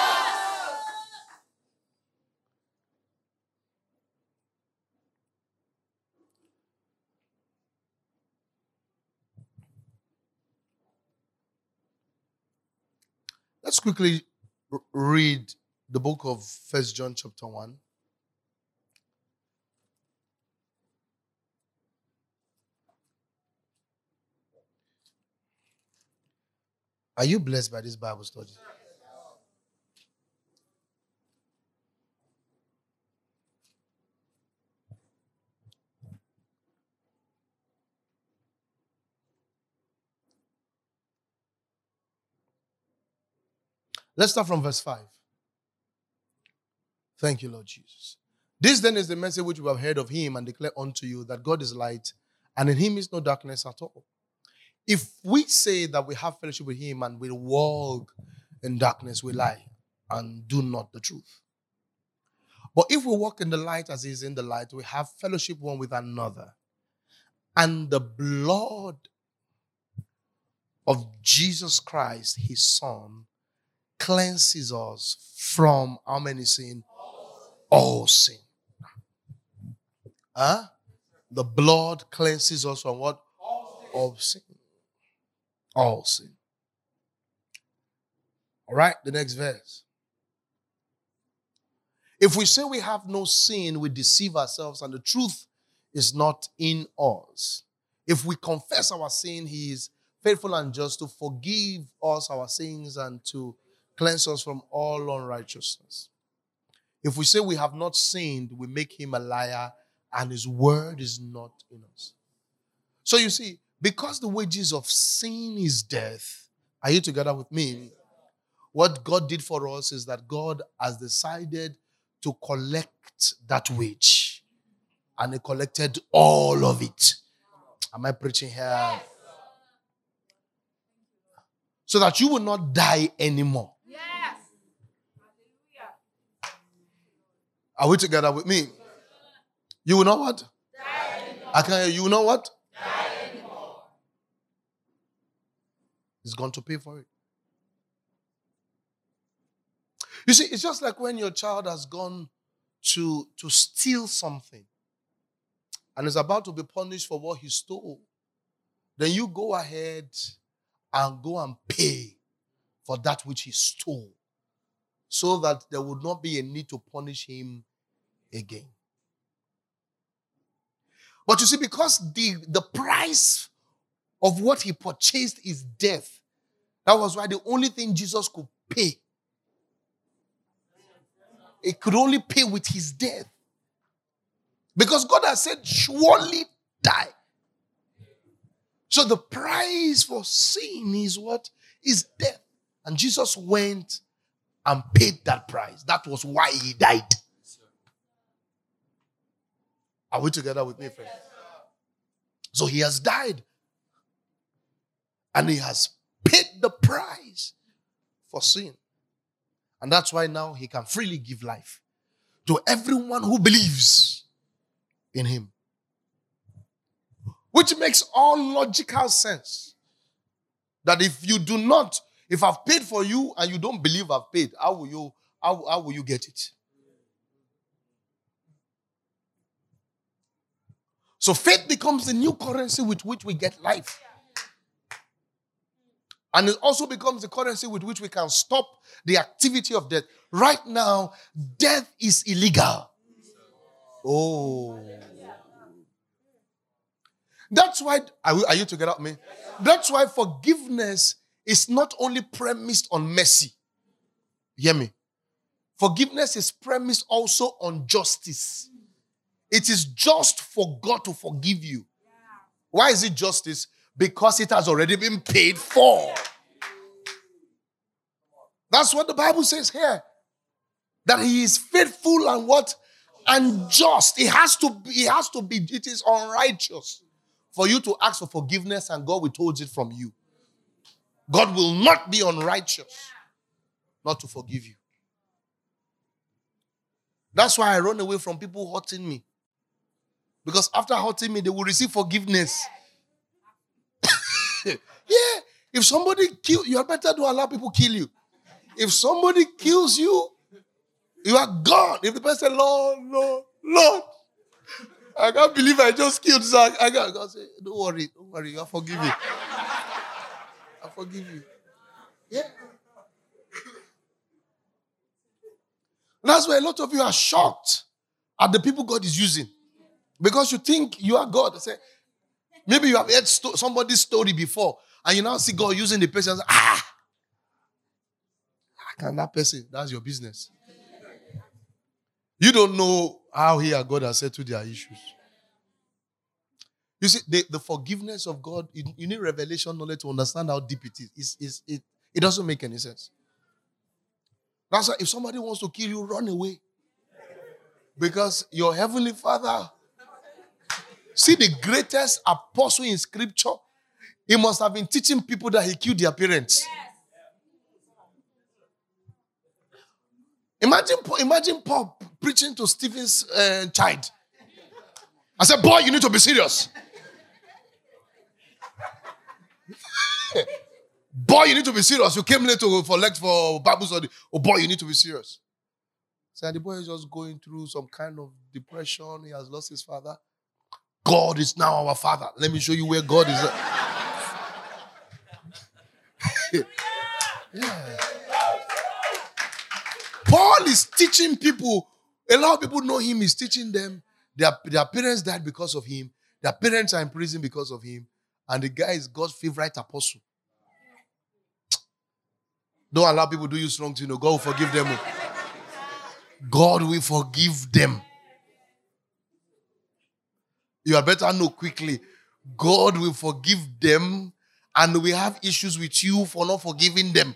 Let's quickly r- read the book of First John chapter one. Are you blessed by this Bible study? Let's start from verse five. Thank you, Lord Jesus. This then is the message which we have heard of him and declare unto you, that God is light, and in him is no darkness at all. If we say that we have fellowship with him and we walk in darkness, we lie and do not the truth. But if we walk in the light as he is in the light, we have fellowship one with another. And the blood of Jesus Christ, his son, cleanses us from how many sin? All sin. Huh? The blood cleanses us from what? All sin. All sin. All right, the next verse. If we say we have no sin, we deceive ourselves and the truth is not in us. If we confess our sin, he is faithful and just to forgive us our sins and to cleanse us from all unrighteousness. If we say we have not sinned, we make him a liar and his word is not in us. So you see, because the wages of sin is death, are you together with me? What God did for us is that God has decided to collect that wage. And he collected all of it. Am I preaching here? Yes. So that you will not die anymore. Yes. Are we together with me? You will not what? Die anymore. I can hear you. You will not what? Die anymore. He's going to pay for it. You see, it's just like when your child has gone to, to steal something and is about to be punished for what he stole. Then you go ahead and go and pay for that which he stole so that there would not be a need to punish him again. But you see, because the, the price of what he purchased is death, that was why the only thing Jesus could pay, it could only pay with his death. Because God has said, surely die. So the price for sin is what? Is death. And Jesus went and paid that price. That was why he died. Are we together with me, friends? So he has died. And he has paid the price for sin. And that's why now he can freely give life to everyone who believes in him. Which makes all logical sense. That if you do not, if I've paid for you and you don't believe I've paid, how will you, how, how will you get it? So faith becomes the new currency with which we get life. And it also becomes the currency with which we can stop the activity of death. Right now, death is illegal. Oh. That's why, are, we, are you together with me? That's why forgiveness is not only premised on mercy. Hear me? Forgiveness is premised also on justice. It is just for God to forgive you. Why is it justice? Because it has already been paid for. That's what the Bible says here. That he is faithful and what? And just. It has to be, it has to be, it is unrighteous for you to ask for forgiveness and God withholds it from you. God will not be unrighteous not to forgive you. That's why I run away from people hurting me. Because after hurting me, they will receive forgiveness. Yeah. If somebody kills you, you better to allow people kill you. If somebody kills you, you are gone. If the person say, Lord, Lord, Lord, I can't believe I just killed Zach. I can't. God say, don't worry, don't worry, I'll forgive you. I'll forgive you. Yeah. That's why a lot of you are shocked at the people God is using. Because you think you are God. I say, maybe you have heard sto- somebody's story before, and you now see God using the person. And say, ah, how can that person? That's your business. You don't know how he and God has settled their issues. You see, the, the forgiveness of God, you, you need revelation knowledge to understand how deep it is. It's, it's, it, it doesn't make any sense. That's why if somebody wants to kill you, run away. Because your heavenly Father, see the greatest apostle in scripture, he must have been teaching people that he killed their parents. Imagine, imagine Paul preaching to Stephen's uh, child. I said, boy, you need to be serious. Boy, you need to be serious. You came late to, for lecture for Bible study. Oh, boy, you need to be serious. So the boy is just going through some kind of depression. He has lost his father. God is now our father. Let me show you where God is. Yeah. Paul is teaching people. A lot of people know him. He's teaching them. Their, their parents died because of him. Their parents are in prison because of him. And the guy is God's favorite apostle. Don't allow people to do you strong to you know. God will forgive them. God will forgive them. You had better know quickly. God will forgive them, and we have issues with you for not forgiving them.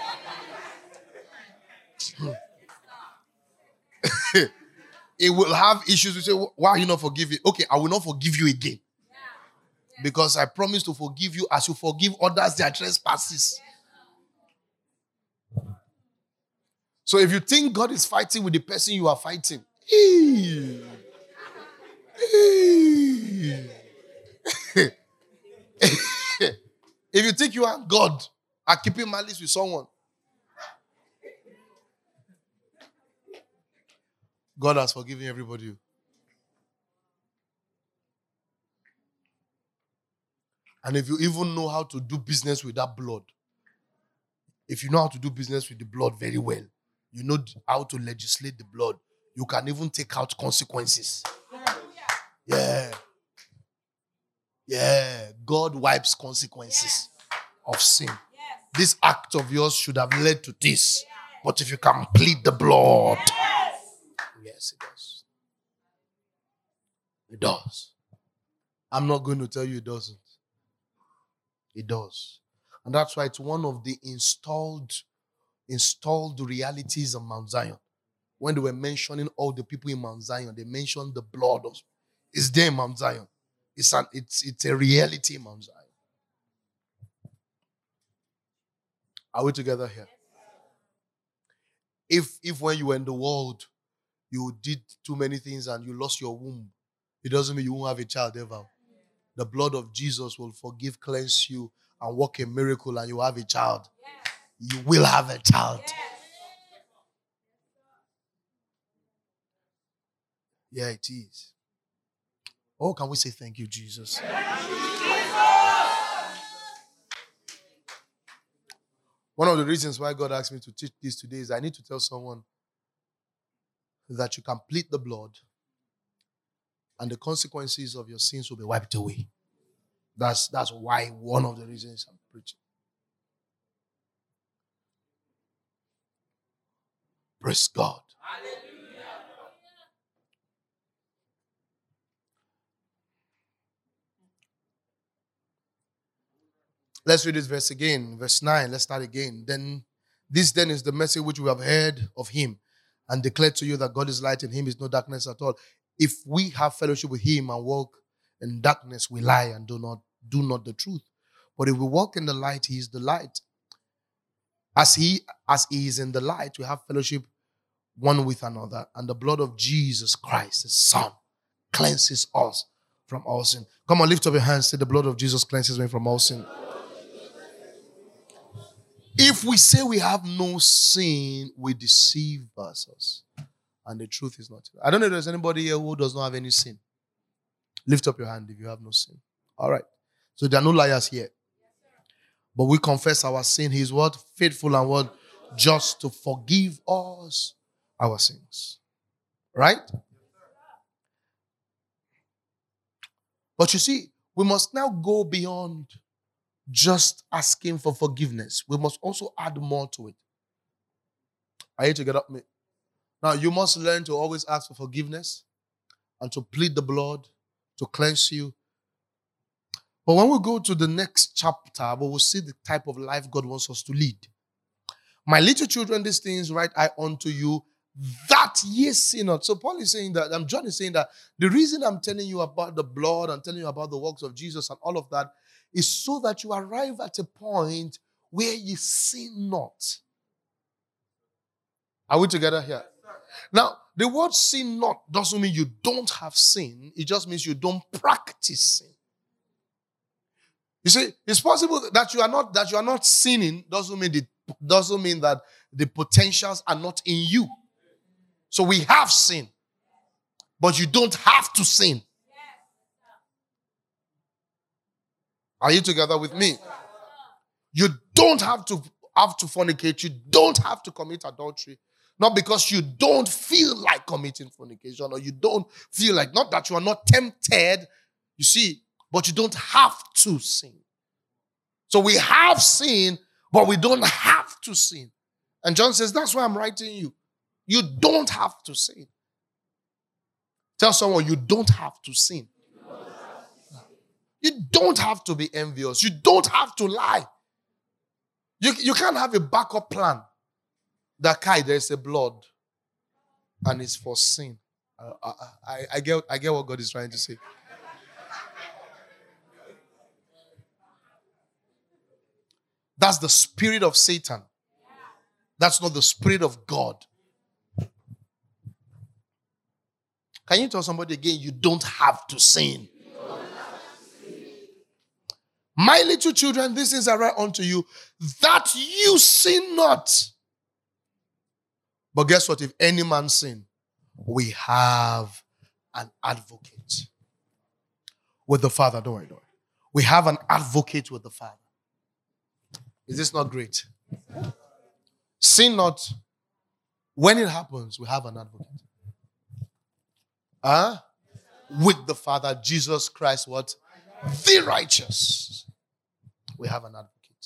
It will have issues with you. Why are you not forgiving? Okay, I will not forgive you again. Because I promise to forgive you as you forgive others their trespasses. So if you think God is fighting with the person you are fighting, ee, ee. If you think you are God are keeping malice with someone, God has forgiven everybody. And if you even know how to do business with that blood, if you know how to do business with the blood very well, you know how to legislate the blood, you can even take out consequences. Yeah. Yeah. God wipes consequences of sin. This act of yours should have led to this. But if you can plead the blood, yes, it does. It does. I'm not going to tell you it doesn't. It does. And that's why it's one of the installed, installed realities of Mount Zion. When they were mentioning all the people in Mount Zion, they mentioned the blood of it's there in Mount Zion. It's an it's it's a reality in Mount Zion. Are we together here? If if when you were in the world, you did too many things and you lost your womb, it doesn't mean you won't have a child ever. The blood of Jesus will forgive, cleanse you, and work a miracle, and you have a child. You will have a child. Yeah, it is. Oh, can we say thank you, Jesus? One of the reasons why God asked me to teach this today is I need to tell someone that you can plead the blood and the consequences of your sins will be wiped away. That's, that's why one of the reasons I'm preaching. Praise God. Let's read this verse again. Verse nine. Let's start again. Then, this then is the message which we have heard of him and declared to you that God is light, in him is no darkness at all. If we have fellowship with him and walk in darkness, we lie and do not do not the truth. But if we walk in the light, he is the light. As he as he is in the light, we have fellowship one with another, and the blood of Jesus Christ, his Son, cleanses us from all sin. Come on, lift up your hands. Say, the blood of Jesus cleanses me from all sin. If we say we have no sin, we deceive ourselves. And the truth is not. I don't know if there's anybody here who does not have any sin. Lift up your hand if you have no sin. All right. So there are no liars here. But we confess our sin. He is what? Faithful and what? Just to forgive us our sins. Right? But you see, we must now go beyond just asking for forgiveness. We must also add more to it. Are you together with me? Now, you must learn to always ask for forgiveness and to plead the blood to cleanse you. But when we go to the next chapter, we will see the type of life God wants us to lead. My little children, these things write I unto you, that ye sin not. So Paul is saying that, um, John is saying that the reason I'm telling you about the blood and telling you about the works of Jesus and all of that is so that you arrive at a point where you sin not. Are we together here? Now, the word sin not doesn't mean you don't have sin. It just means you don't practice sin. You see, it's possible that you are not that you are not sinning. Doesn't mean the, doesn't mean that the potentials are not in you. So we have sin, but you don't have to sin. Are you together with me? You don't have to have to fornicate. You don't have to commit adultery. Not because you don't feel like committing fornication or you don't feel like, not that you are not tempted, you see, but you don't have to sin. So we have sin, but we don't have to sin. And John says, that's why I'm writing you. You don't have to sin. Tell someone, you don't have to sin. You don't have to be envious. You don't have to lie. You, you can't have a backup plan. That Kai, there's a blood, and it's for sin. I, I, I, I, get, I get what God is trying to say. That's the spirit of Satan. That's not the spirit of God. Can you tell somebody again, you don't have to sin? My little children, these things are right unto you, that you sin not. But guess what? If any man sin, we have an advocate with the Father. Don't worry, don't worry. We have an advocate with the Father. Is this not great? Sin not. When it happens, we have an advocate. Huh? With the Father, Jesus Christ, what? The righteous. We have an advocate.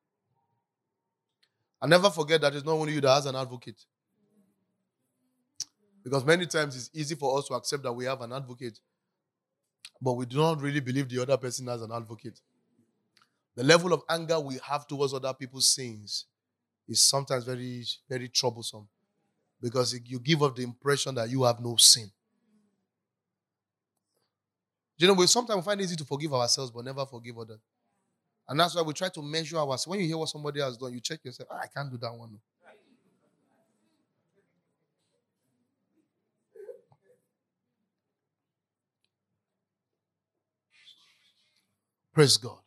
And never forget that it's not only you that has an advocate. Because many times it's easy for us to accept that we have an advocate, but we do not really believe the other person has an advocate. The level of anger we have towards other people's sins is sometimes very, very troublesome, because you give off the impression that you have no sin. You know, we sometimes find it easy to forgive ourselves, but never forgive others. And that's why we try to measure ourselves. When you hear what somebody has done, you check yourself. Oh, I can't do that one. Praise God.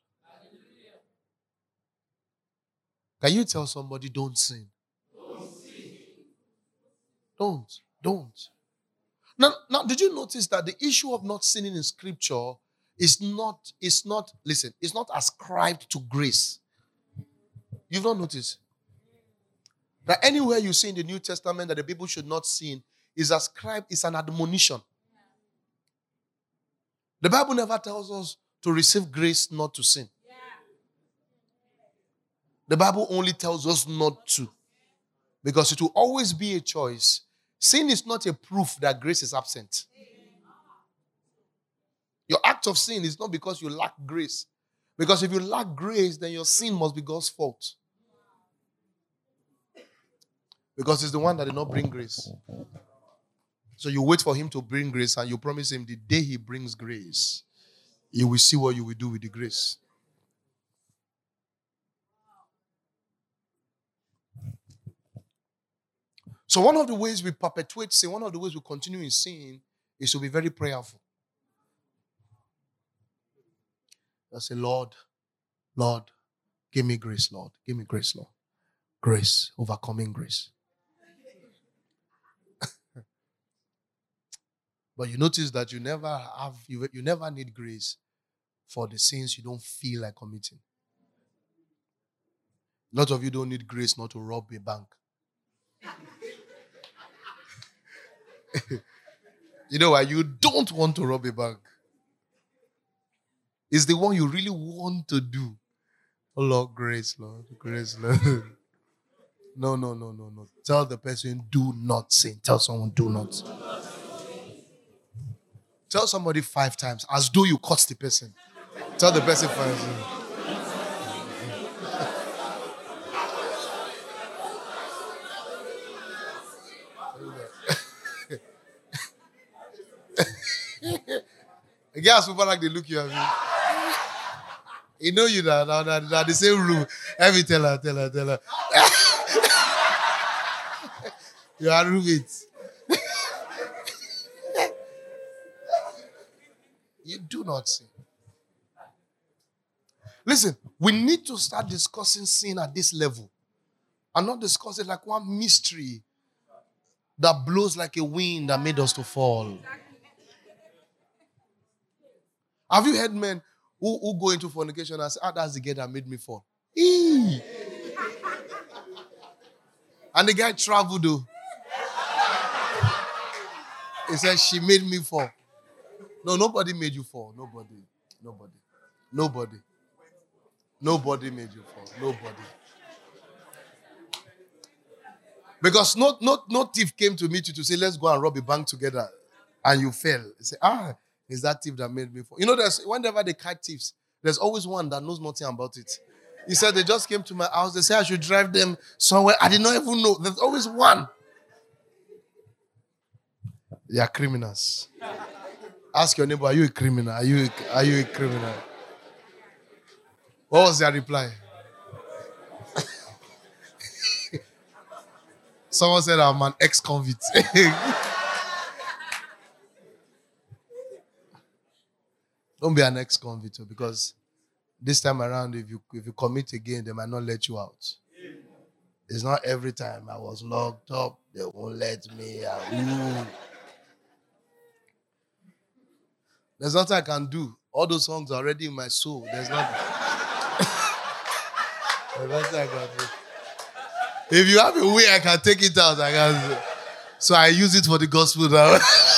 Can you tell somebody, don't sin? Don't. Sin. Don't. Don't. Now, now, did you notice that the issue of not sinning in Scripture is not, is not, listen, it's not ascribed to grace. You've not noticed? That anywhere you see in the New Testament that the people should not sin is ascribed, it's an admonition. The Bible never tells us to receive grace not to sin. The Bible only tells us not to. Because it will always be a choice. Sin is not a proof that grace is absent. Your act of sin is not because you lack grace. Because if you lack grace, then your sin must be God's fault. Because it's the one that did not bring grace. So you wait for him to bring grace and you promise him the day he brings grace, you will see what you will do with the grace. So one of the ways we perpetuate sin, one of the ways we continue in sin, is to be very prayerful. I say, Lord, Lord, give me grace, Lord. Give me grace, Lord. Grace, overcoming grace. But you notice that you never have, you, you never need grace for the sins you don't feel like committing. A lot of you don't need grace not to rob a bank. You know why? You don't want to rob a bank. It's the one you really want to do. Oh Lord, grace, Lord, grace, Lord. No, no, no, no, no. Tell the person, do not sin. Tell someone, do not. Tell somebody five times, as though you caught the person. Tell the person five times. The girls super like they look you at me. He know you that now that that the same room. Every tell her, tell her, tell her. You are roommates. You do not sin. Listen, we need to start discussing sin at this level and not discuss it like one mystery that blows like a wind that made us to fall. Have you heard men who, who go into fornication and say, ah, that's the girl that made me fall? Eee. And the guy traveled though. He said, she made me fall. No, nobody made you fall. Nobody. Nobody. Nobody. Nobody made you fall. Nobody. Because no, no, no thief came to meet you to say, let's go and rob a bank together. And you fell. You say, ah, it's that thief that made me fall. You know, there's whenever they catch thieves, there's always one that knows nothing about it. He said, they just came to my house. They said I should drive them somewhere. I did not even know. There's always one. They are criminals. Ask your neighbor, are you a criminal? Are you a, are you a criminal? What was their reply? Someone said, I'm an ex-convict. Don't be an ex-convict because this time around, if you if you commit again, they might not let you out. It's not every time I was locked up, they won't let me out. Ooh. There's nothing I can do. All those songs are already in my soul. There's nothing. There's nothing I can do. If you have a way I can take it out, I can. So I use it for the gospel now.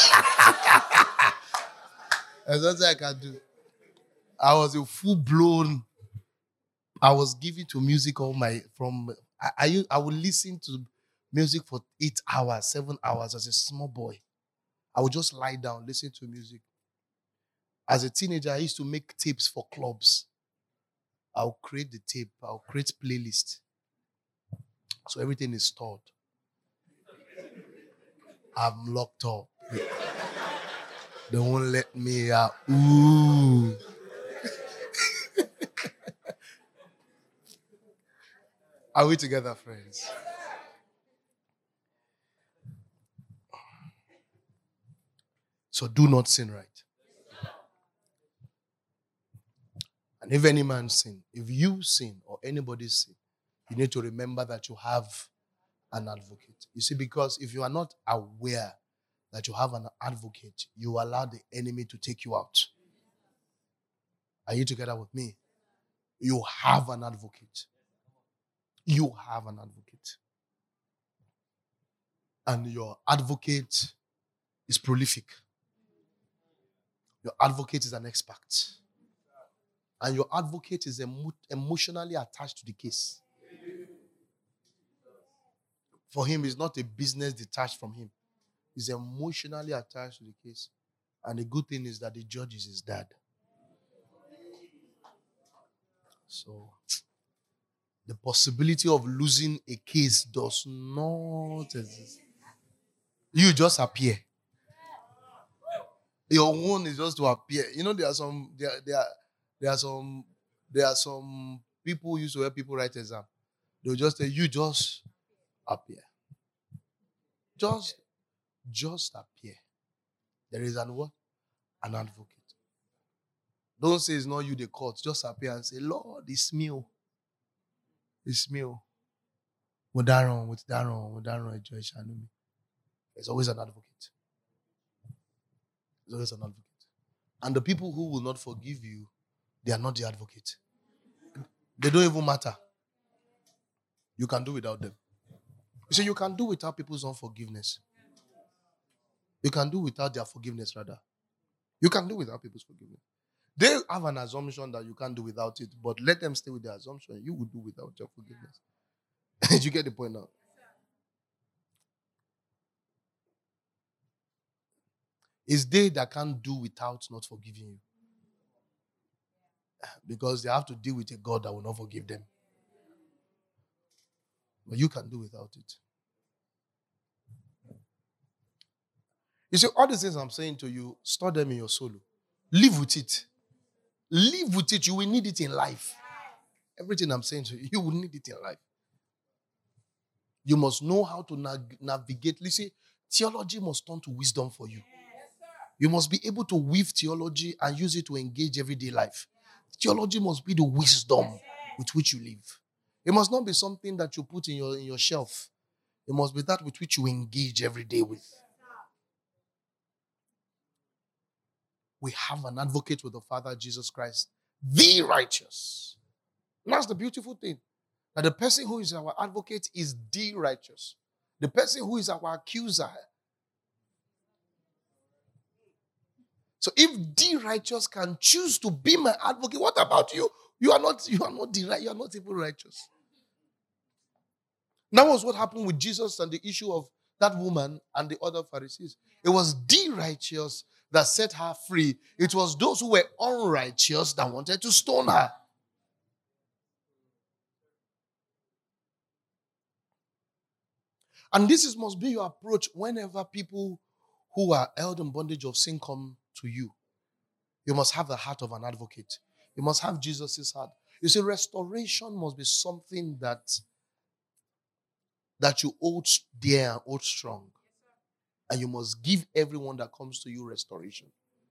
There's nothing I can do. I was a full-blown. I was given to music all my from. I, I I would listen to music for eight hours, seven hours as a small boy. I would just lie down, listen to music. As a teenager, I used to make tapes for clubs. I'll create the tape. I'll create playlist. So everything is stored. I'm locked up. They won't let me out. Ooh. Are we together, friends? So do not sin, right? And if any man sin, if you sin or anybody sin, you need to remember that you have an advocate. You see, because if you are not aware that you have an advocate, you allow the enemy to take you out. Are you together with me? You have an advocate. You have an advocate. And your advocate is prolific. Your advocate is an expert. And your advocate is emo- emotionally attached to the case. For him, it's not a business detached from him. He's emotionally attached to the case. And the good thing is that the judge is his dad. So, the possibility of losing a case does not exist. You just appear. Your own is just to appear. You know, there are some there, there, are, there are some there are some people who used to help people write exam. They'll just say, you just appear. Just, just appear. There is an what? An advocate. Don't say it's not you the court. Just appear and say, Lord, it's me. It's me. With that wrong, with that wrong, with that wrong, there's always an advocate. There's always an advocate. And the people who will not forgive you, they are not the advocate. They don't even matter. You can do without them. You see, you can do without people's unforgiveness. You can do without their forgiveness, rather. You can do without people's forgiveness. They have an assumption that you can't do without it, but let them stay with their assumption. You will do without your forgiveness. Did you get the point now? It's they that can't do without not forgiving you. Because they have to deal with a God that will not forgive them. But you can do without it. You see, all these things I'm saying to you, store them in your soul. Live with it. Live with it. You will need it in life. Everything I'm saying to you, you will need it in life. You must know how to nag- navigate. Listen, theology must turn to wisdom for you. You must be able to weave theology and use it to engage everyday life. Theology must be the wisdom with which you live. It must not be something that you put in your, in your shelf. It must be that with which you engage every day with. We have an advocate with the Father, Jesus Christ, the righteous. And that's the beautiful thing. That the person who is our advocate is the righteous. The person who is our accuser. So if the righteous can choose to be my advocate, what about you? You are not, you are not the right, you are not even righteous. That was what happened with Jesus and the issue of that woman and the other Pharisees. It was the righteous that set her free. It was those who were unrighteous that wanted to stone her. And this is, must be your approach whenever people who are held in bondage of sin come to you. You must have the heart of an advocate. You must have Jesus' heart. You see, restoration must be something that, that you hold dear and hold strong. And you must give everyone that comes to you restoration.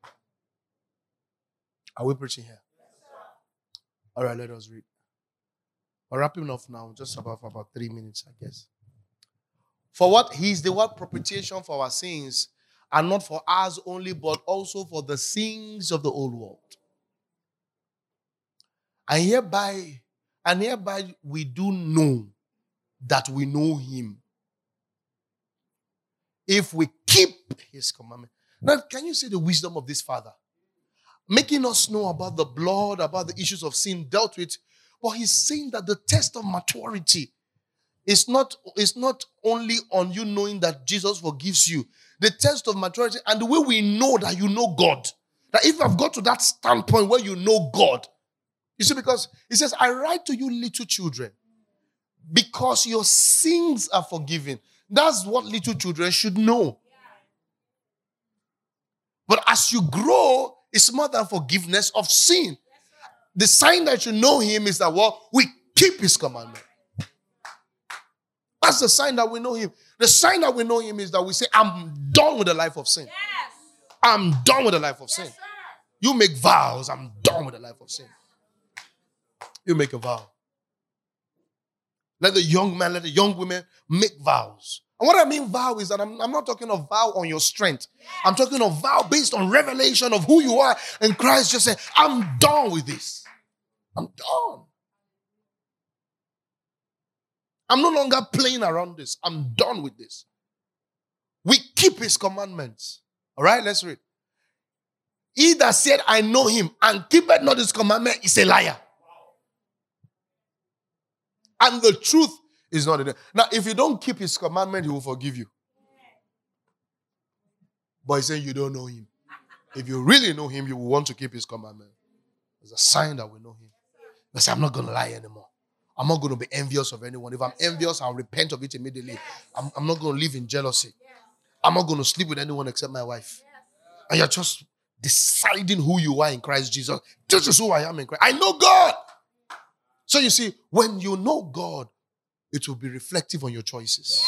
Are we preaching here? All right, let us read. We're wrapping up now, just about, for about three minutes, I guess. For what? He is the word propitiation for our sins, and not for ours only, but also for the sins of the whole world. And hereby, and hereby we do know that we know him, if we keep his commandment. Now, can you see the wisdom of this Father? Making us know about the blood, about the issues of sin dealt with. But he's saying that the test of maturity is not, is not only on you knowing that Jesus forgives you. The test of maturity and the way we know that you know God. That if I've got to that standpoint where you know God. You see, because he says, I write to you little children, because your sins are forgiven. That's what little children should know. But as you grow, it's more than forgiveness of sin. The sign that you know him is that, well, we keep his commandment. That's the sign that we know him. The sign that we know him is that we say, I'm done with the life of sin. Yes. I'm done with the life of sin. Yes, you make vows, I'm done with the life of sin. You make a vow. Let the young man, let the young women make vows. And what I mean vow is that I'm, I'm not talking of vow on your strength. Yes. I'm talking of vow based on revelation of who you are. And Christ just said, I'm done with this. I'm done. I'm no longer playing around this. I'm done with this. We keep his commandments. All right, let's read. He that said, I know him and keepeth not his commandment is a liar. And the truth is not in it. Now, if you don't keep his commandment, he will forgive you. But he's saying you don't know him. If you really know him, you will want to keep his commandment. It's a sign that we know him. They say, I'm not going to lie anymore. I'm not going to be envious of anyone. If I'm envious, I'll repent of it immediately. I'm, I'm not going to live in jealousy. I'm not going to sleep with anyone except my wife. And you're just deciding who you are in Christ Jesus. This is who I am in Christ. I know God. So you see, when you know God, it will be reflective on your choices.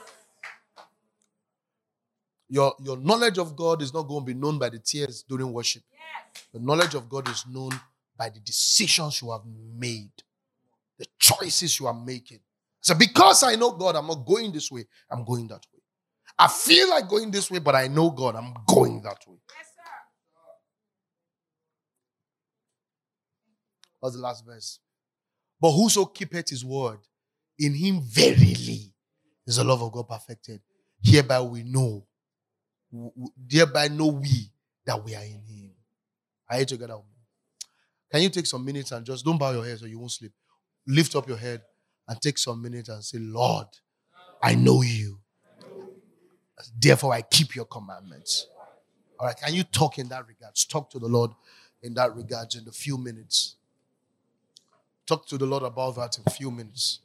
Your, your knowledge of God is not going to be known by the tears during worship. The knowledge of God is known by the decisions you have made. The choices you are making. So because I know God, I'm not going this way, I'm going that way. I feel like going this way, but I know God, I'm going that way. Yes, sir. What's the last verse? But whoso keepeth his word, in him verily is the love of God perfected. Hereby we know, hereby know we that we are in him. Are you together with me? Can you take some minutes and just don't bow your head so you won't sleep? Lift up your head and take some minutes and say, Lord, I know you. Therefore, I keep your commandments. All right, can you talk in that regard? Talk to the Lord in that regard in a few minutes. Talk to the Lord about that in a few minutes.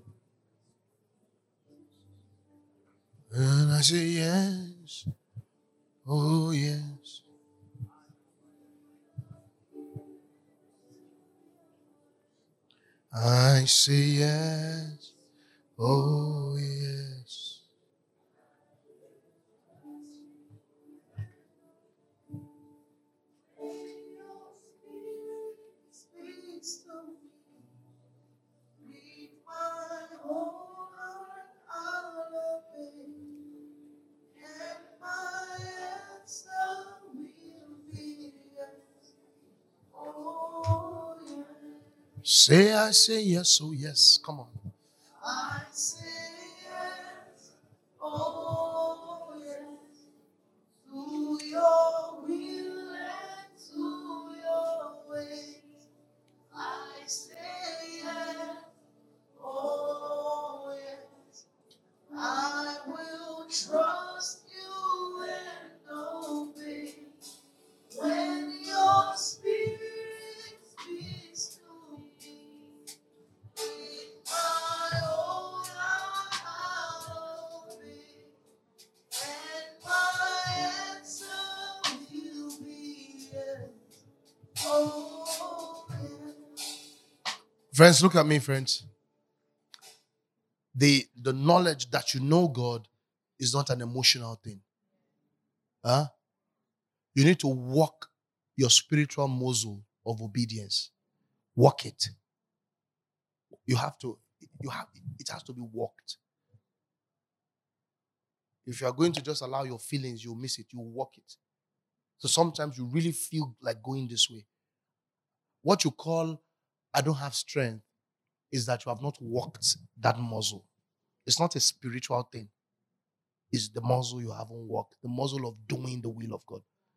And I say, yes, Oh, yes. I say yes. Oh, yes. Say, I say yes, oh yes. Come on. I say yes, oh yes, to your will and to your ways. I say yes, oh yes. I will trust you and obey when your spirit speaks to me. With my whole heart I'll obey, and my answer will be yes. Oh, yes. Friends, look at me, friends. The, the knowledge that you know God is not an emotional thing. Huh? You need to walk your spiritual muscle of obedience. Walk it. You have to, you have it has to be walked. If you are going to just allow your feelings, you'll miss it. You walk it. So sometimes you really feel like going this way. What you call, I don't have strength, is that you have not walked that muscle. It's not a spiritual thing. It's the muscle you haven't walked, the muscle of doing the will of God.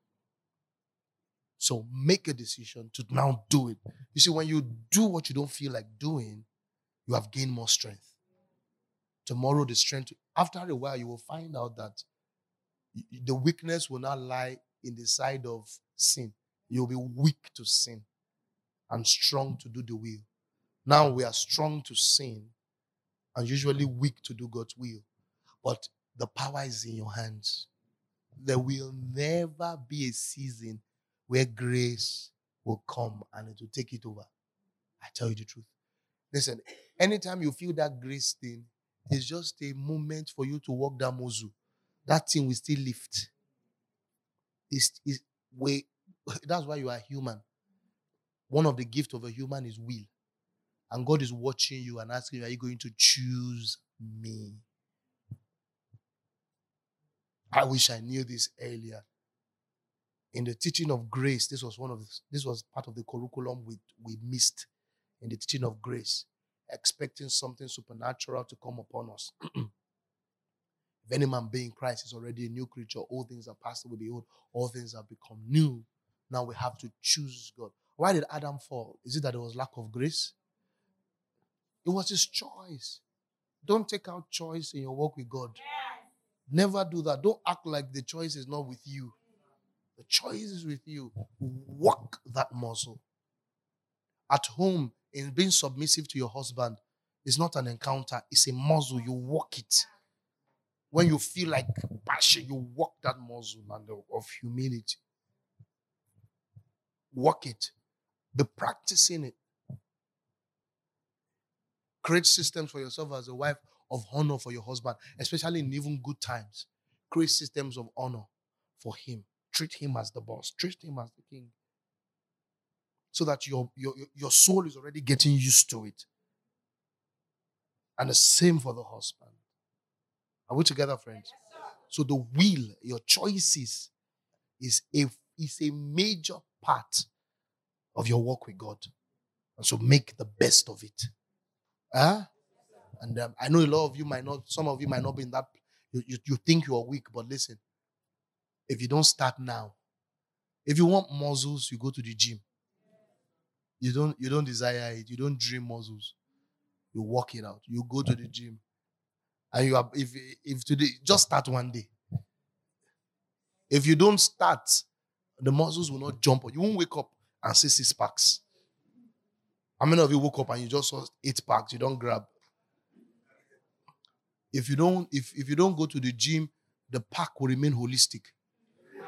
So make a decision to now do it. You see, when you do what you don't feel like doing, you have gained more strength. Tomorrow, the strength, after a while, you will find out that the weakness will not lie in the side of sin. You'll be weak to sin and strong to do the will. Now we are strong to sin and usually weak to do God's will. But the power is in your hands. There will never be a season where grace will come and it will take it over. I tell you the truth. Listen, anytime you feel that grace thing, it's just a moment for you to walk that muzu. That thing will still lift. It's, it's way, that's why you are human. One of the gifts of a human is will. And God is watching you and asking you, are you going to choose me? I wish I knew this earlier. In the teaching of grace, this was one of the, this was part of the curriculum we, we missed in the teaching of grace, expecting something supernatural to come upon us. If any man be in Christ is already a new creature, all things are passed away, behold, all things have become new. Now we have to choose God. Why did Adam fall? Is it that there was lack of grace? It was his choice. Don't take out choice in your walk with God. Never do that. Don't act like the choice is not with you. The choice is with you. Walk that muscle. At home, in being submissive to your husband, it's not an encounter. It's a muscle. You walk it. When you feel like passion, you walk that muscle of humility. Walk it. Be practicing it. Create systems for yourself as a wife of honor for your husband, especially in even good times. Create systems of honor for him. Treat him as the boss. Treat him as the king. So that your, your, your soul is already getting used to it. And the same for the husband. Are we together, friends? So the will, your choices, is a, is a major part of your walk with God. And so make the best of it. Huh? And um, I know a lot of you might not, some of you might not be in that, you, you, you think you are weak, but listen, if you don't start now, if you want muscles, you go to the gym. You don't, you don't desire it. You don't dream muscles. You work it out. You go to the gym. And you are, if, if today, just start one day. If you don't start, the muscles will not jump. You won't wake up and see six packs. How many of you woke up and you just saw eight packs? You don't grab. If you don't, if, if you don't go to the gym, the pack will remain holistic.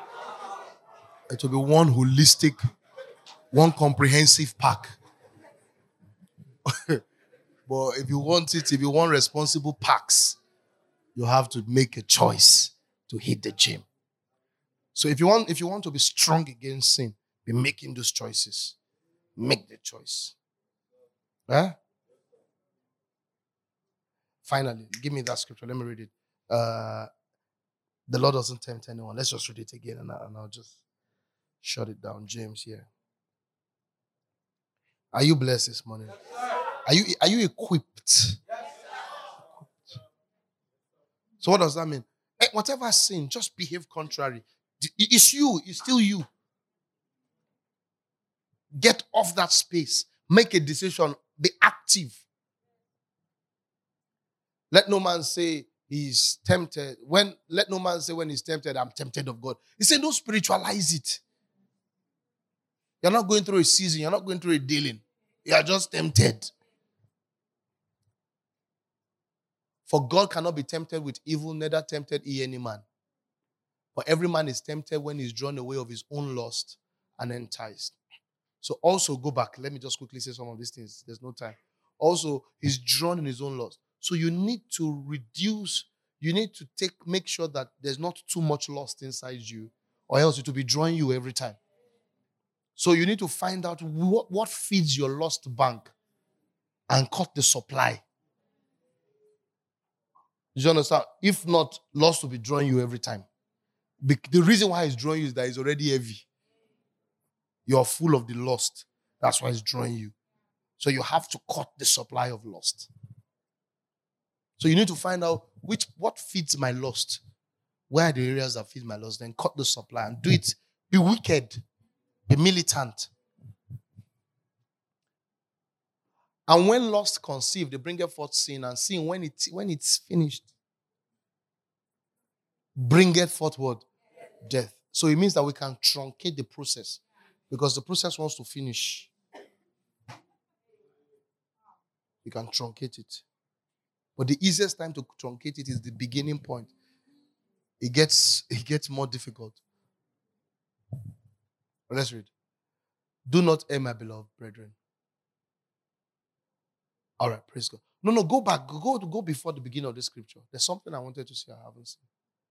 It will be one holistic, one comprehensive pack. But if you want it, if you want responsible packs, you have to make a choice to hit the gym. So if you want, if you want to be strong against sin, be making those choices. Make the choice. Huh? Finally, give me that scripture. Let me read it. Uh, the Lord doesn't tempt anyone. Let's just read it again, and, I, and I'll just shut it down. James here. Are you blessed this morning? Are you are you equipped? So what does that mean? Eh, whatever sin, just behave contrary. It's you. It's still you. Get off that space. Make a decision. Be active. Let no man say he's tempted. When let no man say when he's tempted, I'm tempted of God. He said, don't spiritualize it. You're not going through a season. You're not going through a dealing. You are just tempted. For God cannot be tempted with evil, neither tempted he any man. For every man is tempted when he's drawn away of his own lust and enticed. So also go back. Let me just quickly say some of these things. There's no time. Also, he's drawn in his own lust. So you need to reduce, you need to take, make sure that there's not too much lust inside you, or else it will be drawing you every time. So you need to find out what, what feeds your lust bank and cut the supply. You understand? If not, lust will be drawing you every time. The reason why it's drawing you is that it's already heavy. You're full of the lust. That's why it's drawing you. So you have to cut the supply of lust. So you need to find out which what feeds my lust. Where are the areas that feed my lust? Then cut the supply and do it. Be wicked. Be militant. And when lust conceived, they bring forth sin, and sin, when it when it's finished, bringeth forth what? Death. So it means that we can truncate the process because the process wants to finish. You can truncate it. But the easiest time to truncate it is the beginning point. It gets, it gets more difficult. Let's read. Do not err, my beloved brethren. All right, praise God. No, no, go back. Go, go before the beginning of the scripture. There's something I wanted to say I haven't seen.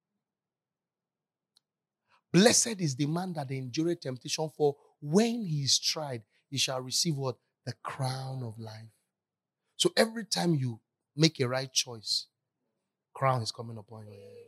Blessed is the man that endureth temptation, for when he is tried, he shall receive what? The crown of life. So every time you make a right choice, crown is coming upon your head.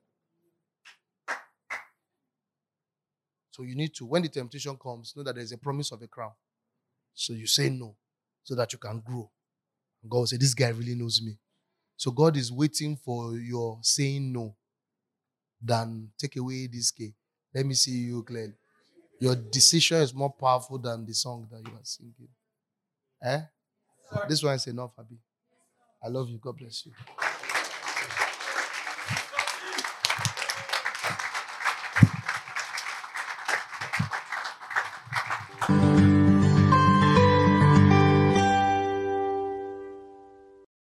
So you need to, when the temptation comes, know that there's a promise of a crown. So you say no, so that you can grow. God will say, this guy really knows me. So God is waiting for your saying no than take away this key. Let me see you clearly. Your decision is more powerful than the song that you are singing. Eh? This one is enough, Abi. I love you. God bless you.